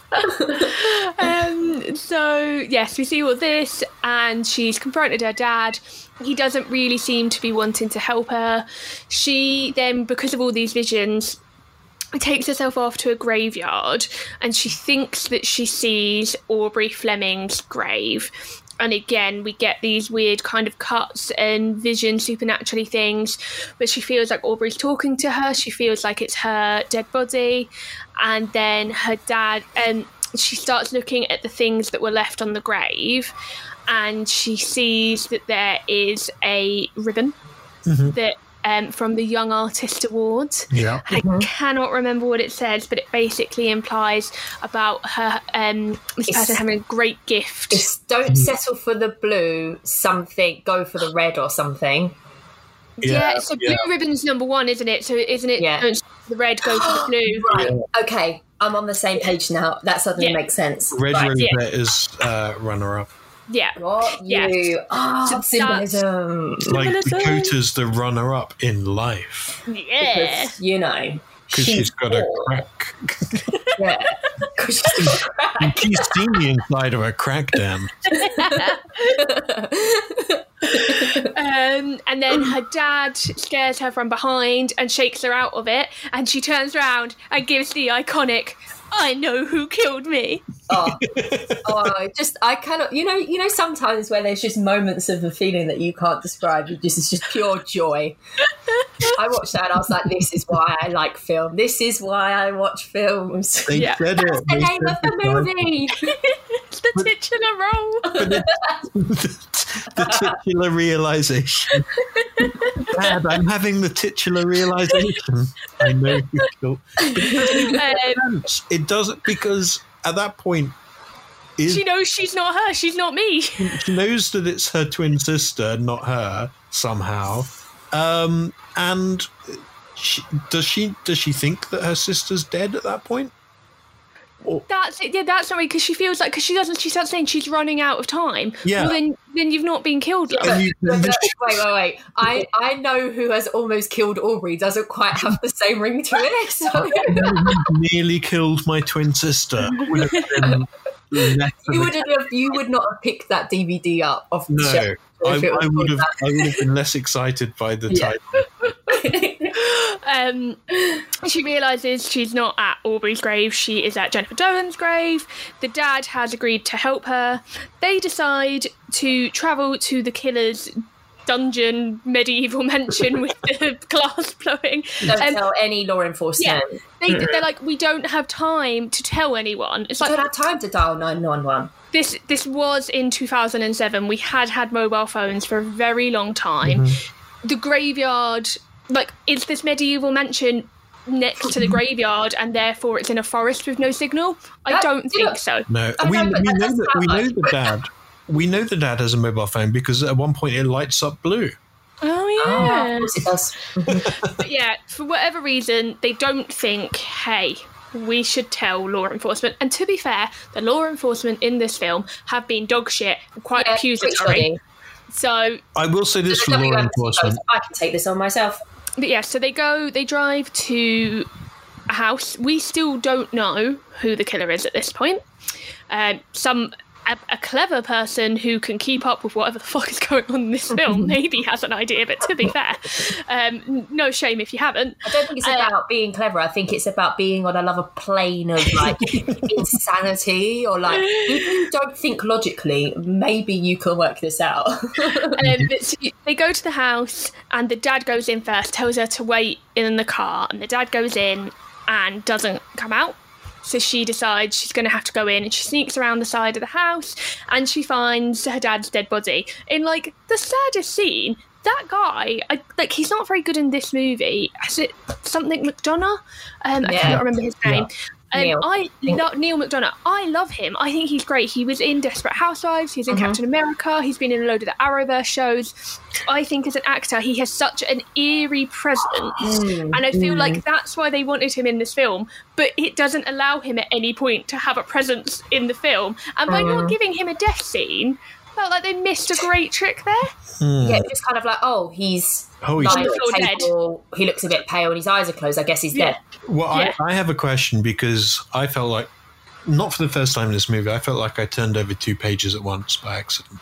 So yes, we see all this, and she's confronted her dad. He doesn't really seem to be wanting to help her. She then, because of all these visions, takes herself off to a graveyard, and she thinks that she sees Aubrey Fleming's grave. And again, we get these weird kind of cuts and vision supernaturally things, but she feels like Aubrey's talking to her. She feels like it's her dead body. And then her dad, she starts looking at the things that were left on the grave, and she sees that there is a ribbon that from the Young Artist Awards. Yeah. I cannot remember what it says, but it basically implies about her this person having a great gift. Don't settle for the blue, go for the red or something. Yeah, so blue ribbon's number one, isn't it? So isn't it? Yeah. Don't stop for the red, go for the blue. Right. Okay, I'm on the same page now. That suddenly makes sense. Red rosette is runner-up. Yeah. What you? Oh, symbolism. Like Dakota's the runner-up in life. Yeah. Because, because she's got a crack. Yeah. Because she's got a crack. And she's seen the inside of a crack dam. And then her dad scares her from behind and shakes her out of it, and she turns around and gives the iconic, "I know who killed me." I cannot. You know, sometimes where there's just moments of a feeling that you can't describe. It's just pure joy. I watched that and I was like, "This is why I like film. This is why I watch films." They said it. That's the name of the movie. It's the titular role. The titular realization. Dad, I'm having the titular realization. I know who killed. It doesn't, because at that point, she knows she's not her. She's not me. She knows that it's her twin sister, not her, somehow. And does she think that her sister's dead at that point? That's it. Yeah, that's not right, because she feels like, she starts saying she's running out of time. Yeah. Well, then you've not been killed. Wait. I know who has almost killed Aubrey doesn't quite have the same ring to it. So. Nearly killed my twin sister. Would have been less of You would not have picked that DVD up off the no, shelf. I if it was would called have been less excited by the Yeah. title. She realises she's not at Aubrey's grave, she is at Jennifer Dolan's grave. The dad has agreed to help her. They decide to travel to the killer's dungeon medieval mansion with the glass blowing. Don't tell any law enforcement. Yeah, they're like, we don't have time to tell anyone. It's I like, don't have time to dial 911. this was in 2007. We had mobile phones for a very long time. The graveyard, like, is this medieval mansion next to the graveyard and therefore it's in a forest with no signal? I don't think so. No, I we know, know but that's that how we know much- the dad. We know the dad has a mobile phone because at one point it lights up blue. Oh, Oh, yeah. of course it does. But yeah, for whatever reason, they don't think, hey, we should tell law enforcement. And to be fair, the law enforcement in this film have been dog shit, quite Yeah, accusatory. pretty So, I will say this for The law WMC enforcement. goes, I can take this on myself. but yeah, so they drive to a house. We still don't know who the killer is at this point. A clever person who can keep up with whatever the fuck is going on in this film maybe has an idea, but to be fair, no shame if you haven't. I don't think it's about being clever. I think it's about being on another plane of like insanity, or like if you don't think logically, maybe you can work this out. But so they go to the house and the dad goes in first, tells her to wait in the car, and the dad goes in and doesn't come out. So she decides she's going to have to go in, and she sneaks around the side of the house and she finds her dad's dead body. In like the saddest scene, that guy, he's not very good in this movie. Is it something McDonough? I cannot remember his name. Neil. Neil McDonough. I love him. I think he's great. He was in Desperate Housewives. He's in Captain America. He's been in a load of the Arrowverse shows. I think as an actor, he has such an eerie presence, and I feel like that's why they wanted him in this film. But it doesn't allow him at any point to have a presence in the film. And by not giving him a death scene, I felt like they missed a great trick there. Yeah, just kind of like, he's Oh, he's lying dead. on the table. He looks a bit pale and his eyes are closed. I guess he's dead. Well, Yeah. I have a question because I felt like, not for the first time in this movie, I felt like I turned over 2 pages at once by accident.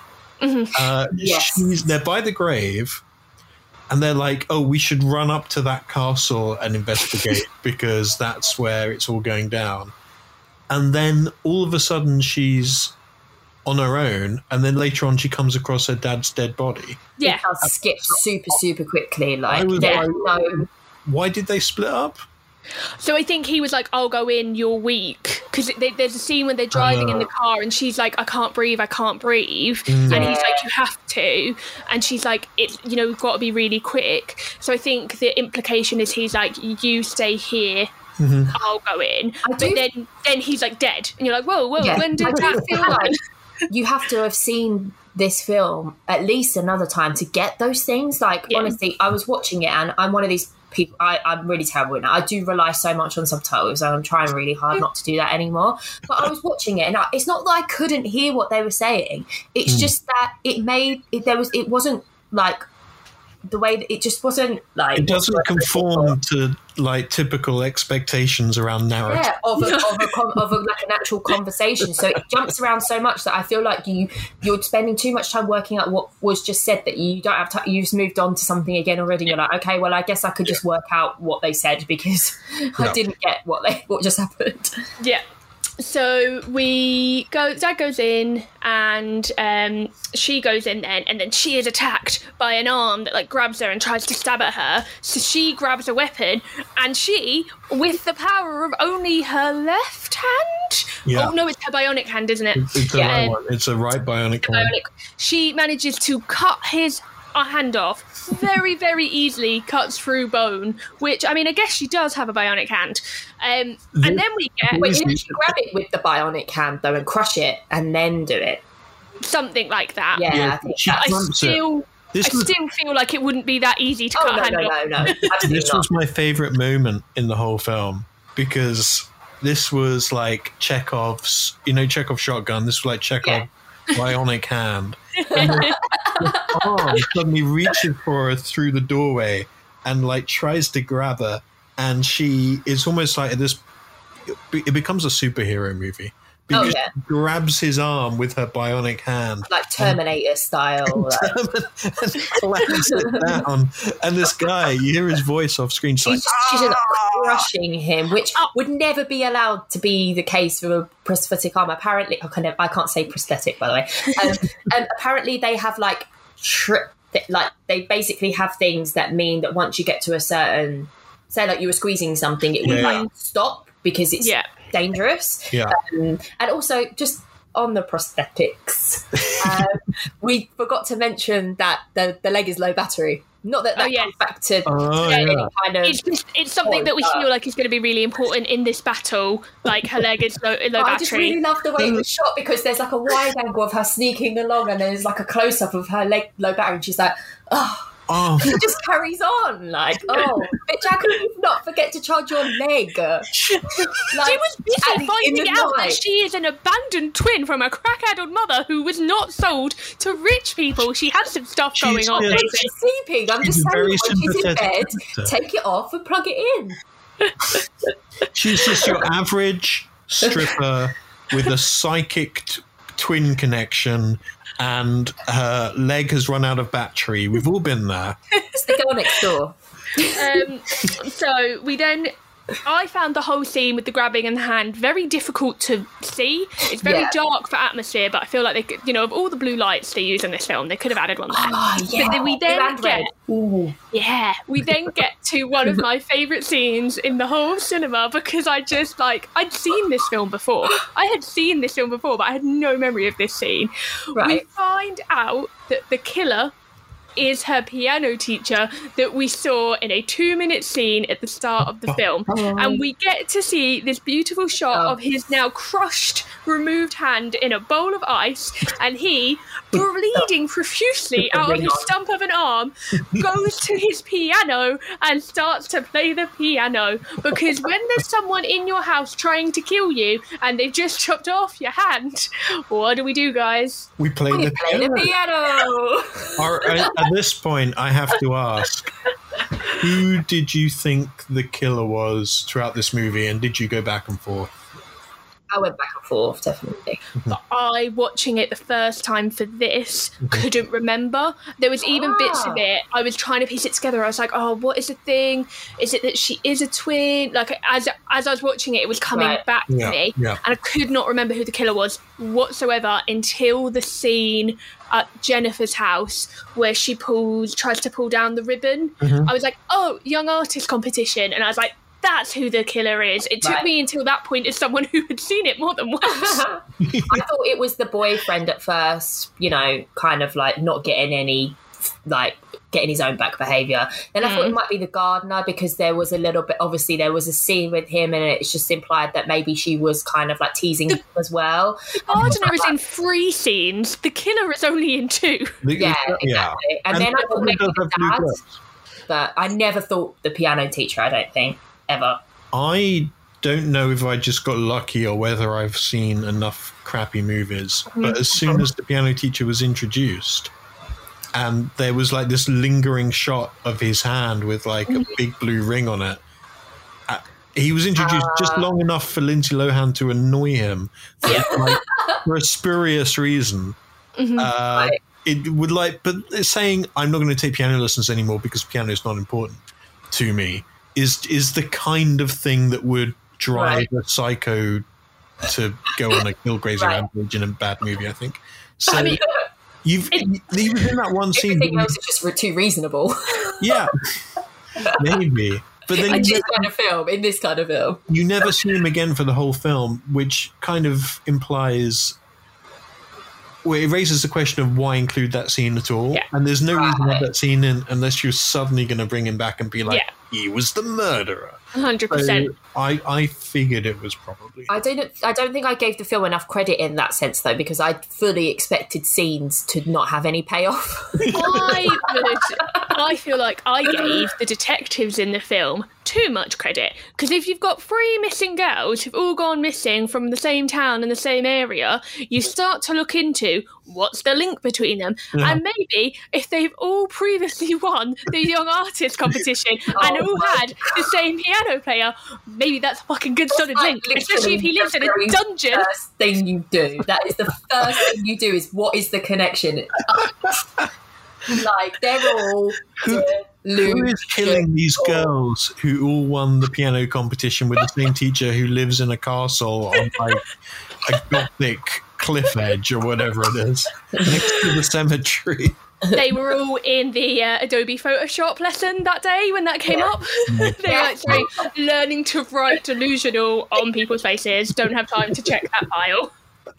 Yes. They're by the grave and they're like, oh, we should run up to that castle and investigate because that's where it's all going down. And then all of a sudden she's on her own, and then later on she comes across her dad's dead body. Yeah. It does skip super quickly. I Like, was there's like, no. why did they split up? So I think he was like, I'll go in, you're weak. Because there's a scene when they're driving in the car and she's like, I can't breathe. And he's like, you have to. And she's like, it's, we've got to be really quick. So I think the implication is he's like, you stay here, I'll go in. But then he's like dead. And you're like, whoa, Yeah. when did I do that feel happen? like you have to have seen this film at least another time to get those things. Like, honestly, I was watching it and I'm one of these people, I'm really terrible in it. I do rely so much on subtitles and I'm trying really hard not to do that anymore. But I was watching it and it's not that I couldn't hear what they were saying. It's just that it wasn't like the way that it just wasn't like. It doesn't conform to like typical expectations around narrative. Yeah, of like an actual conversation. So it jumps around so much that I feel like you're spending too much time working out what was just said that you don't have time. You've just moved on to something again already. And you're like, okay, well, I guess I could just work out what they said because I didn't get what just happened. Yeah. So Dad goes in and she goes in then, and then she is attacked by an arm that like grabs her and tries to stab at her. So she grabs a weapon and she, with the power of only her left hand, Yeah. oh no, it's her bionic hand, isn't it? It's the right one. It's a right bionic one. She manages to cut his hand off very, very easily, cuts through bone, which, I mean, I guess she does have a bionic hand. And then we get Wait, you should grab it with the bionic hand though and crush it and then do it. something like that. Yeah, I think I Bumps it. still This was- still feel like it wouldn't be that easy to cut a hand off. No, absolutely This not. was my favorite moment in the whole film because this was like Chekhov's shotgun. This was like Chekhov's bionic hand. And the arm suddenly reaches for her through the doorway and like tries to grab her, and she is almost like this. It becomes a superhero movie because she grabs his arm with her bionic hand. Like Terminator style. And claps it down. And this guy, you hear his voice off screen. She's just crushing him, which would never be allowed to be the case with a prosthetic arm. Apparently, I can't say prosthetic, by the way. Apparently, they have like they basically have things that mean that once you get to a certain, say like you were squeezing something, it would like stop because it's dangerous. Yeah. And also just on the prosthetics, we forgot to mention that the leg is low battery. Not that comes back to any kind of... It's something that we feel like is going to be really important in this battle. Like, her leg is low battery. I just really love the way it was shot because there's like a wide angle of her sneaking along and there's like a close-up of her leg low battery and she's like, it just carries on. Like, bitch, how can you not forget to charge your leg? She was busy finding out that she is an abandoned twin from a crack-addled mother who was not sold to rich people. She had some stuff going on. She's sleeping. I'm just saying, when she's in bed, take it off and plug it in. She's just your average stripper with a psychic twin connection, and her leg has run out of battery. We've all been there. It's the girl next door. So I found the whole scene with the grabbing in the hand very difficult to see. It's very dark for atmosphere, but I feel like they could, of all the blue lights they use in this film, they could have added one there. But then we then get to one of my favourite scenes in the whole cinema because I'd seen this film before. I had seen this film before, but I had no memory of this scene. Right. We find out that the killer is her piano teacher that we saw in a 2-minute scene at the start of the film. And we get to see this beautiful shot of his now crushed, removed hand in a bowl of ice, and he, bleeding profusely out of his stump of an arm, goes to his piano and starts to play the piano. Because when there's someone in your house trying to kill you and they've just chopped off your hand, what do we do, guys? We play the piano. At this point, I have to ask, who did you think the killer was throughout this movie, and did you go back and forth? I went back and forth, definitely. I, watching it the first time for this, couldn't remember. There was even bits of it, I was trying to piece it together. I was like, what is the thing? Is it that she is a twin? Like, as I was watching it, it was coming back to me. Yeah. And I could not remember who the killer was whatsoever until the scene at Jennifer's house where she tries to pull down the ribbon. I was like, young artist competition. And I was like, that's who the killer is. It took me until that point as someone who had seen it more than once. I thought it was the boyfriend at first, kind of like not getting any, like getting his own back behaviour. Then I thought it might be the gardener because there was a little bit, obviously there was a scene with him and it's just implied that maybe she was kind of like teasing him as well. The gardener is in 3 scenes. The killer is only in 2. Yeah, exactly. And then I thought maybe the dad, but I never thought the piano teacher, I don't think. Ever. I don't know if I just got lucky or whether I've seen enough crappy movies, but as soon as the piano teacher was introduced and there was like this lingering shot of his hand with like a big blue ring on it, he was introduced just long enough for Lindsay Lohan to annoy him for a spurious reason. It would but saying I'm not going to take piano lessons anymore because piano is not important to me is the kind of thing that would drive a psycho to go on a Killgrazer rampage in a bad movie, I think. So even in that one scene, everything else is just too reasonable. Yeah, maybe. But then in this kind of film, you never see him again for the whole film, which kind of implies. Well, it raises the question of why include that scene at all. Yeah. And there's no reason to have that scene in unless you're suddenly going to bring him back and be like, he was the murderer. 100%. So I figured it was probably. I don't think I gave the film enough credit in that sense, though, because I fully expected scenes to not have any payoff. I feel like I gave the detectives in the film too much credit, because if you've got 3 missing girls who've all gone missing from the same town in the same area, you start to look into what's the link between them? Yeah. And maybe if they've all previously won the Young Artist competition and all had the same piano player, maybe that's a fucking good solid link, especially if he lives in a dungeon. First thing you do, that is the first thing you do, is what is the connection? Like, they're all who is killing these girls who all won the piano competition with the same teacher who lives in a castle on like a gothic cliff edge or whatever it is next to the cemetery? They were all in the Adobe Photoshop lesson that day when that came up. They were actually learning to write delusional on people's faces. Don't have time to check that file.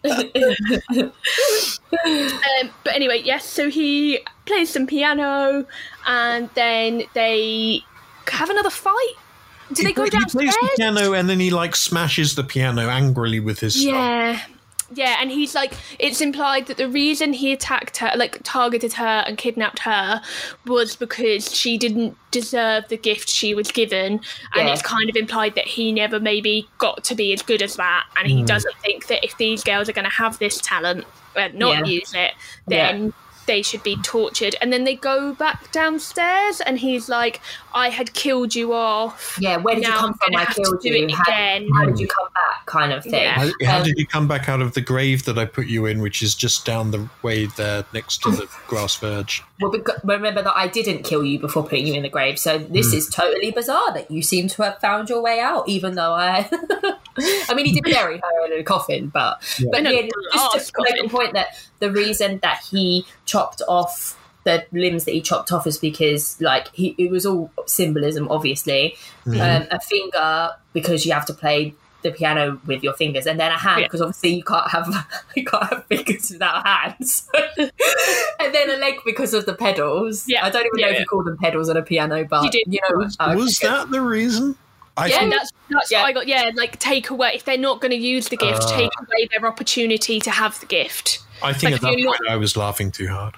But anyway, yes, so he plays some piano and then they have another fight. Do they go downstairs? He plays the piano and then he like smashes the piano angrily with his stuff. Yeah, and he's like, it's implied that the reason he attacked her, like targeted her and kidnapped her, was because she didn't deserve the gift she was given. And it's kind of implied that he never maybe got to be as good as that. And he doesn't think that if these girls are going to have this talent and not use it, then they should be tortured. And then they go back downstairs and he's like, I had killed you off. Yeah, where did you come from? I killed you. How did you come back, kind of thing. Yeah. How did you come back out of the grave that I put you in, which is just down the way there next to the grass verge? Well, remember that I didn't kill you before putting you in the grave, so this is totally bizarre that you seem to have found your way out, even though I mean, he did bury her in a coffin, but just to make the point that the reason that he chopped off the limbs that he chopped off is because, like, it was all symbolism, obviously. A finger, because you have to play the piano with your fingers, and then a hand, because obviously you can't have fingers without hands. And then a leg because of the pedals. I don't even know if you call them pedals on a piano, but you know, was that the reason? That's what I got. Yeah, like, take away, if they're not going to use the gift, take away their opportunity to have the gift. I think at that point I was laughing too hard.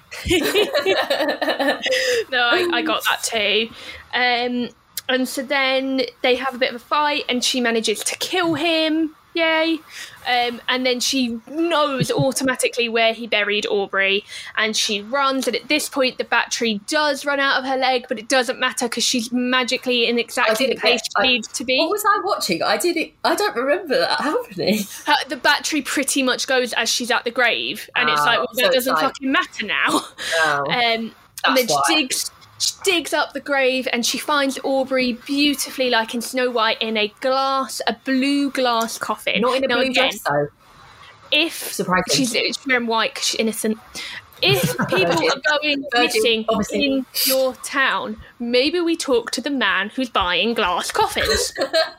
No, I got that too. And so then they have a bit of a fight and she manages to kill him. Yay. And then she knows automatically where he buried Aubrey and she runs, and at this point the battery does run out of her leg, but it doesn't matter because she's magically in exactly the place she needs to be. What was I watching? I don't remember that happening. The battery pretty much goes as she's at the grave, and it's like, well, that doesn't fucking matter now. No, and then she digs up the grave and she finds Aubrey beautifully, like in Snow White, in a blue glass coffin. Not in a blue dress, though. Surprising. She's wearing white because she's innocent. If people are going missing in your town, maybe we talk to the man who's buying glass coffins.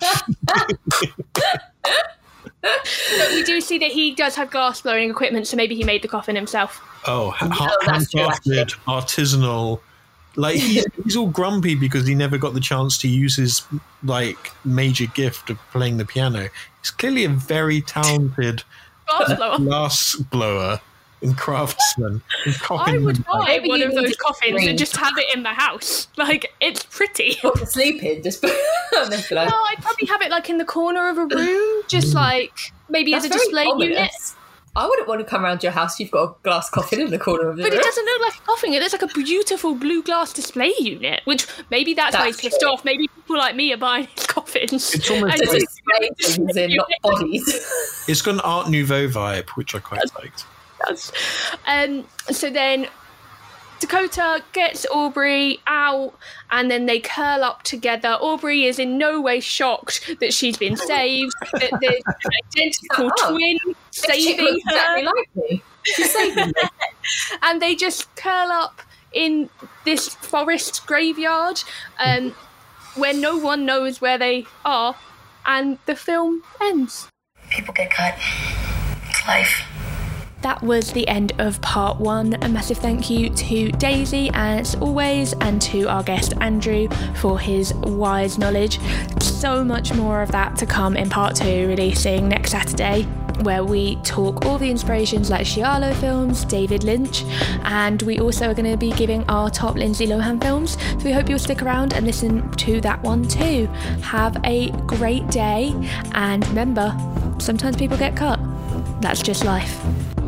But we do see that he does have glass blowing equipment, so maybe he made the coffin himself. Handcrafted, artisanal. Like, he's all grumpy because he never got the chance to use his, like, major gift of playing the piano. He's clearly a very talented glass blower and craftsman. I would buy one of those coffins and just have it in the house. Like, it's pretty. What, to sleep in? Just No, I'd probably have it, like, in the corner of a room, just, like, maybe as a display unit. I wouldn't want to come around your house if you've got a glass coffin in the corner of the room. But it doesn't look like a coffin. It looks like a beautiful blue glass display unit, which maybe that's why he's pissed off. Maybe people like me are buying his coffins. It's almost like display things in, not bodies. It's got an Art Nouveau vibe, which I quite liked. So then Dakota gets Aubrey out and then they curl up together. Aubrey is in no way shocked that she's been saved, that there's an identical twin saving her. Exactly like me. She's saving me. And they just curl up in this forest graveyard where no one knows where they are, and the film ends. People get cut. It's life. That was the end of part 1. A massive thank you to Daisy, as always, and to our guest Andrew for his wise knowledge. So much more of that to come in part 2, releasing next Saturday, where we talk all the inspirations like Giallo films, David Lynch, and we also are going to be giving our top Lindsay Lohan films, so we hope you'll stick around and listen to that one too. Have a great day, and remember, sometimes people get cut. That's just life.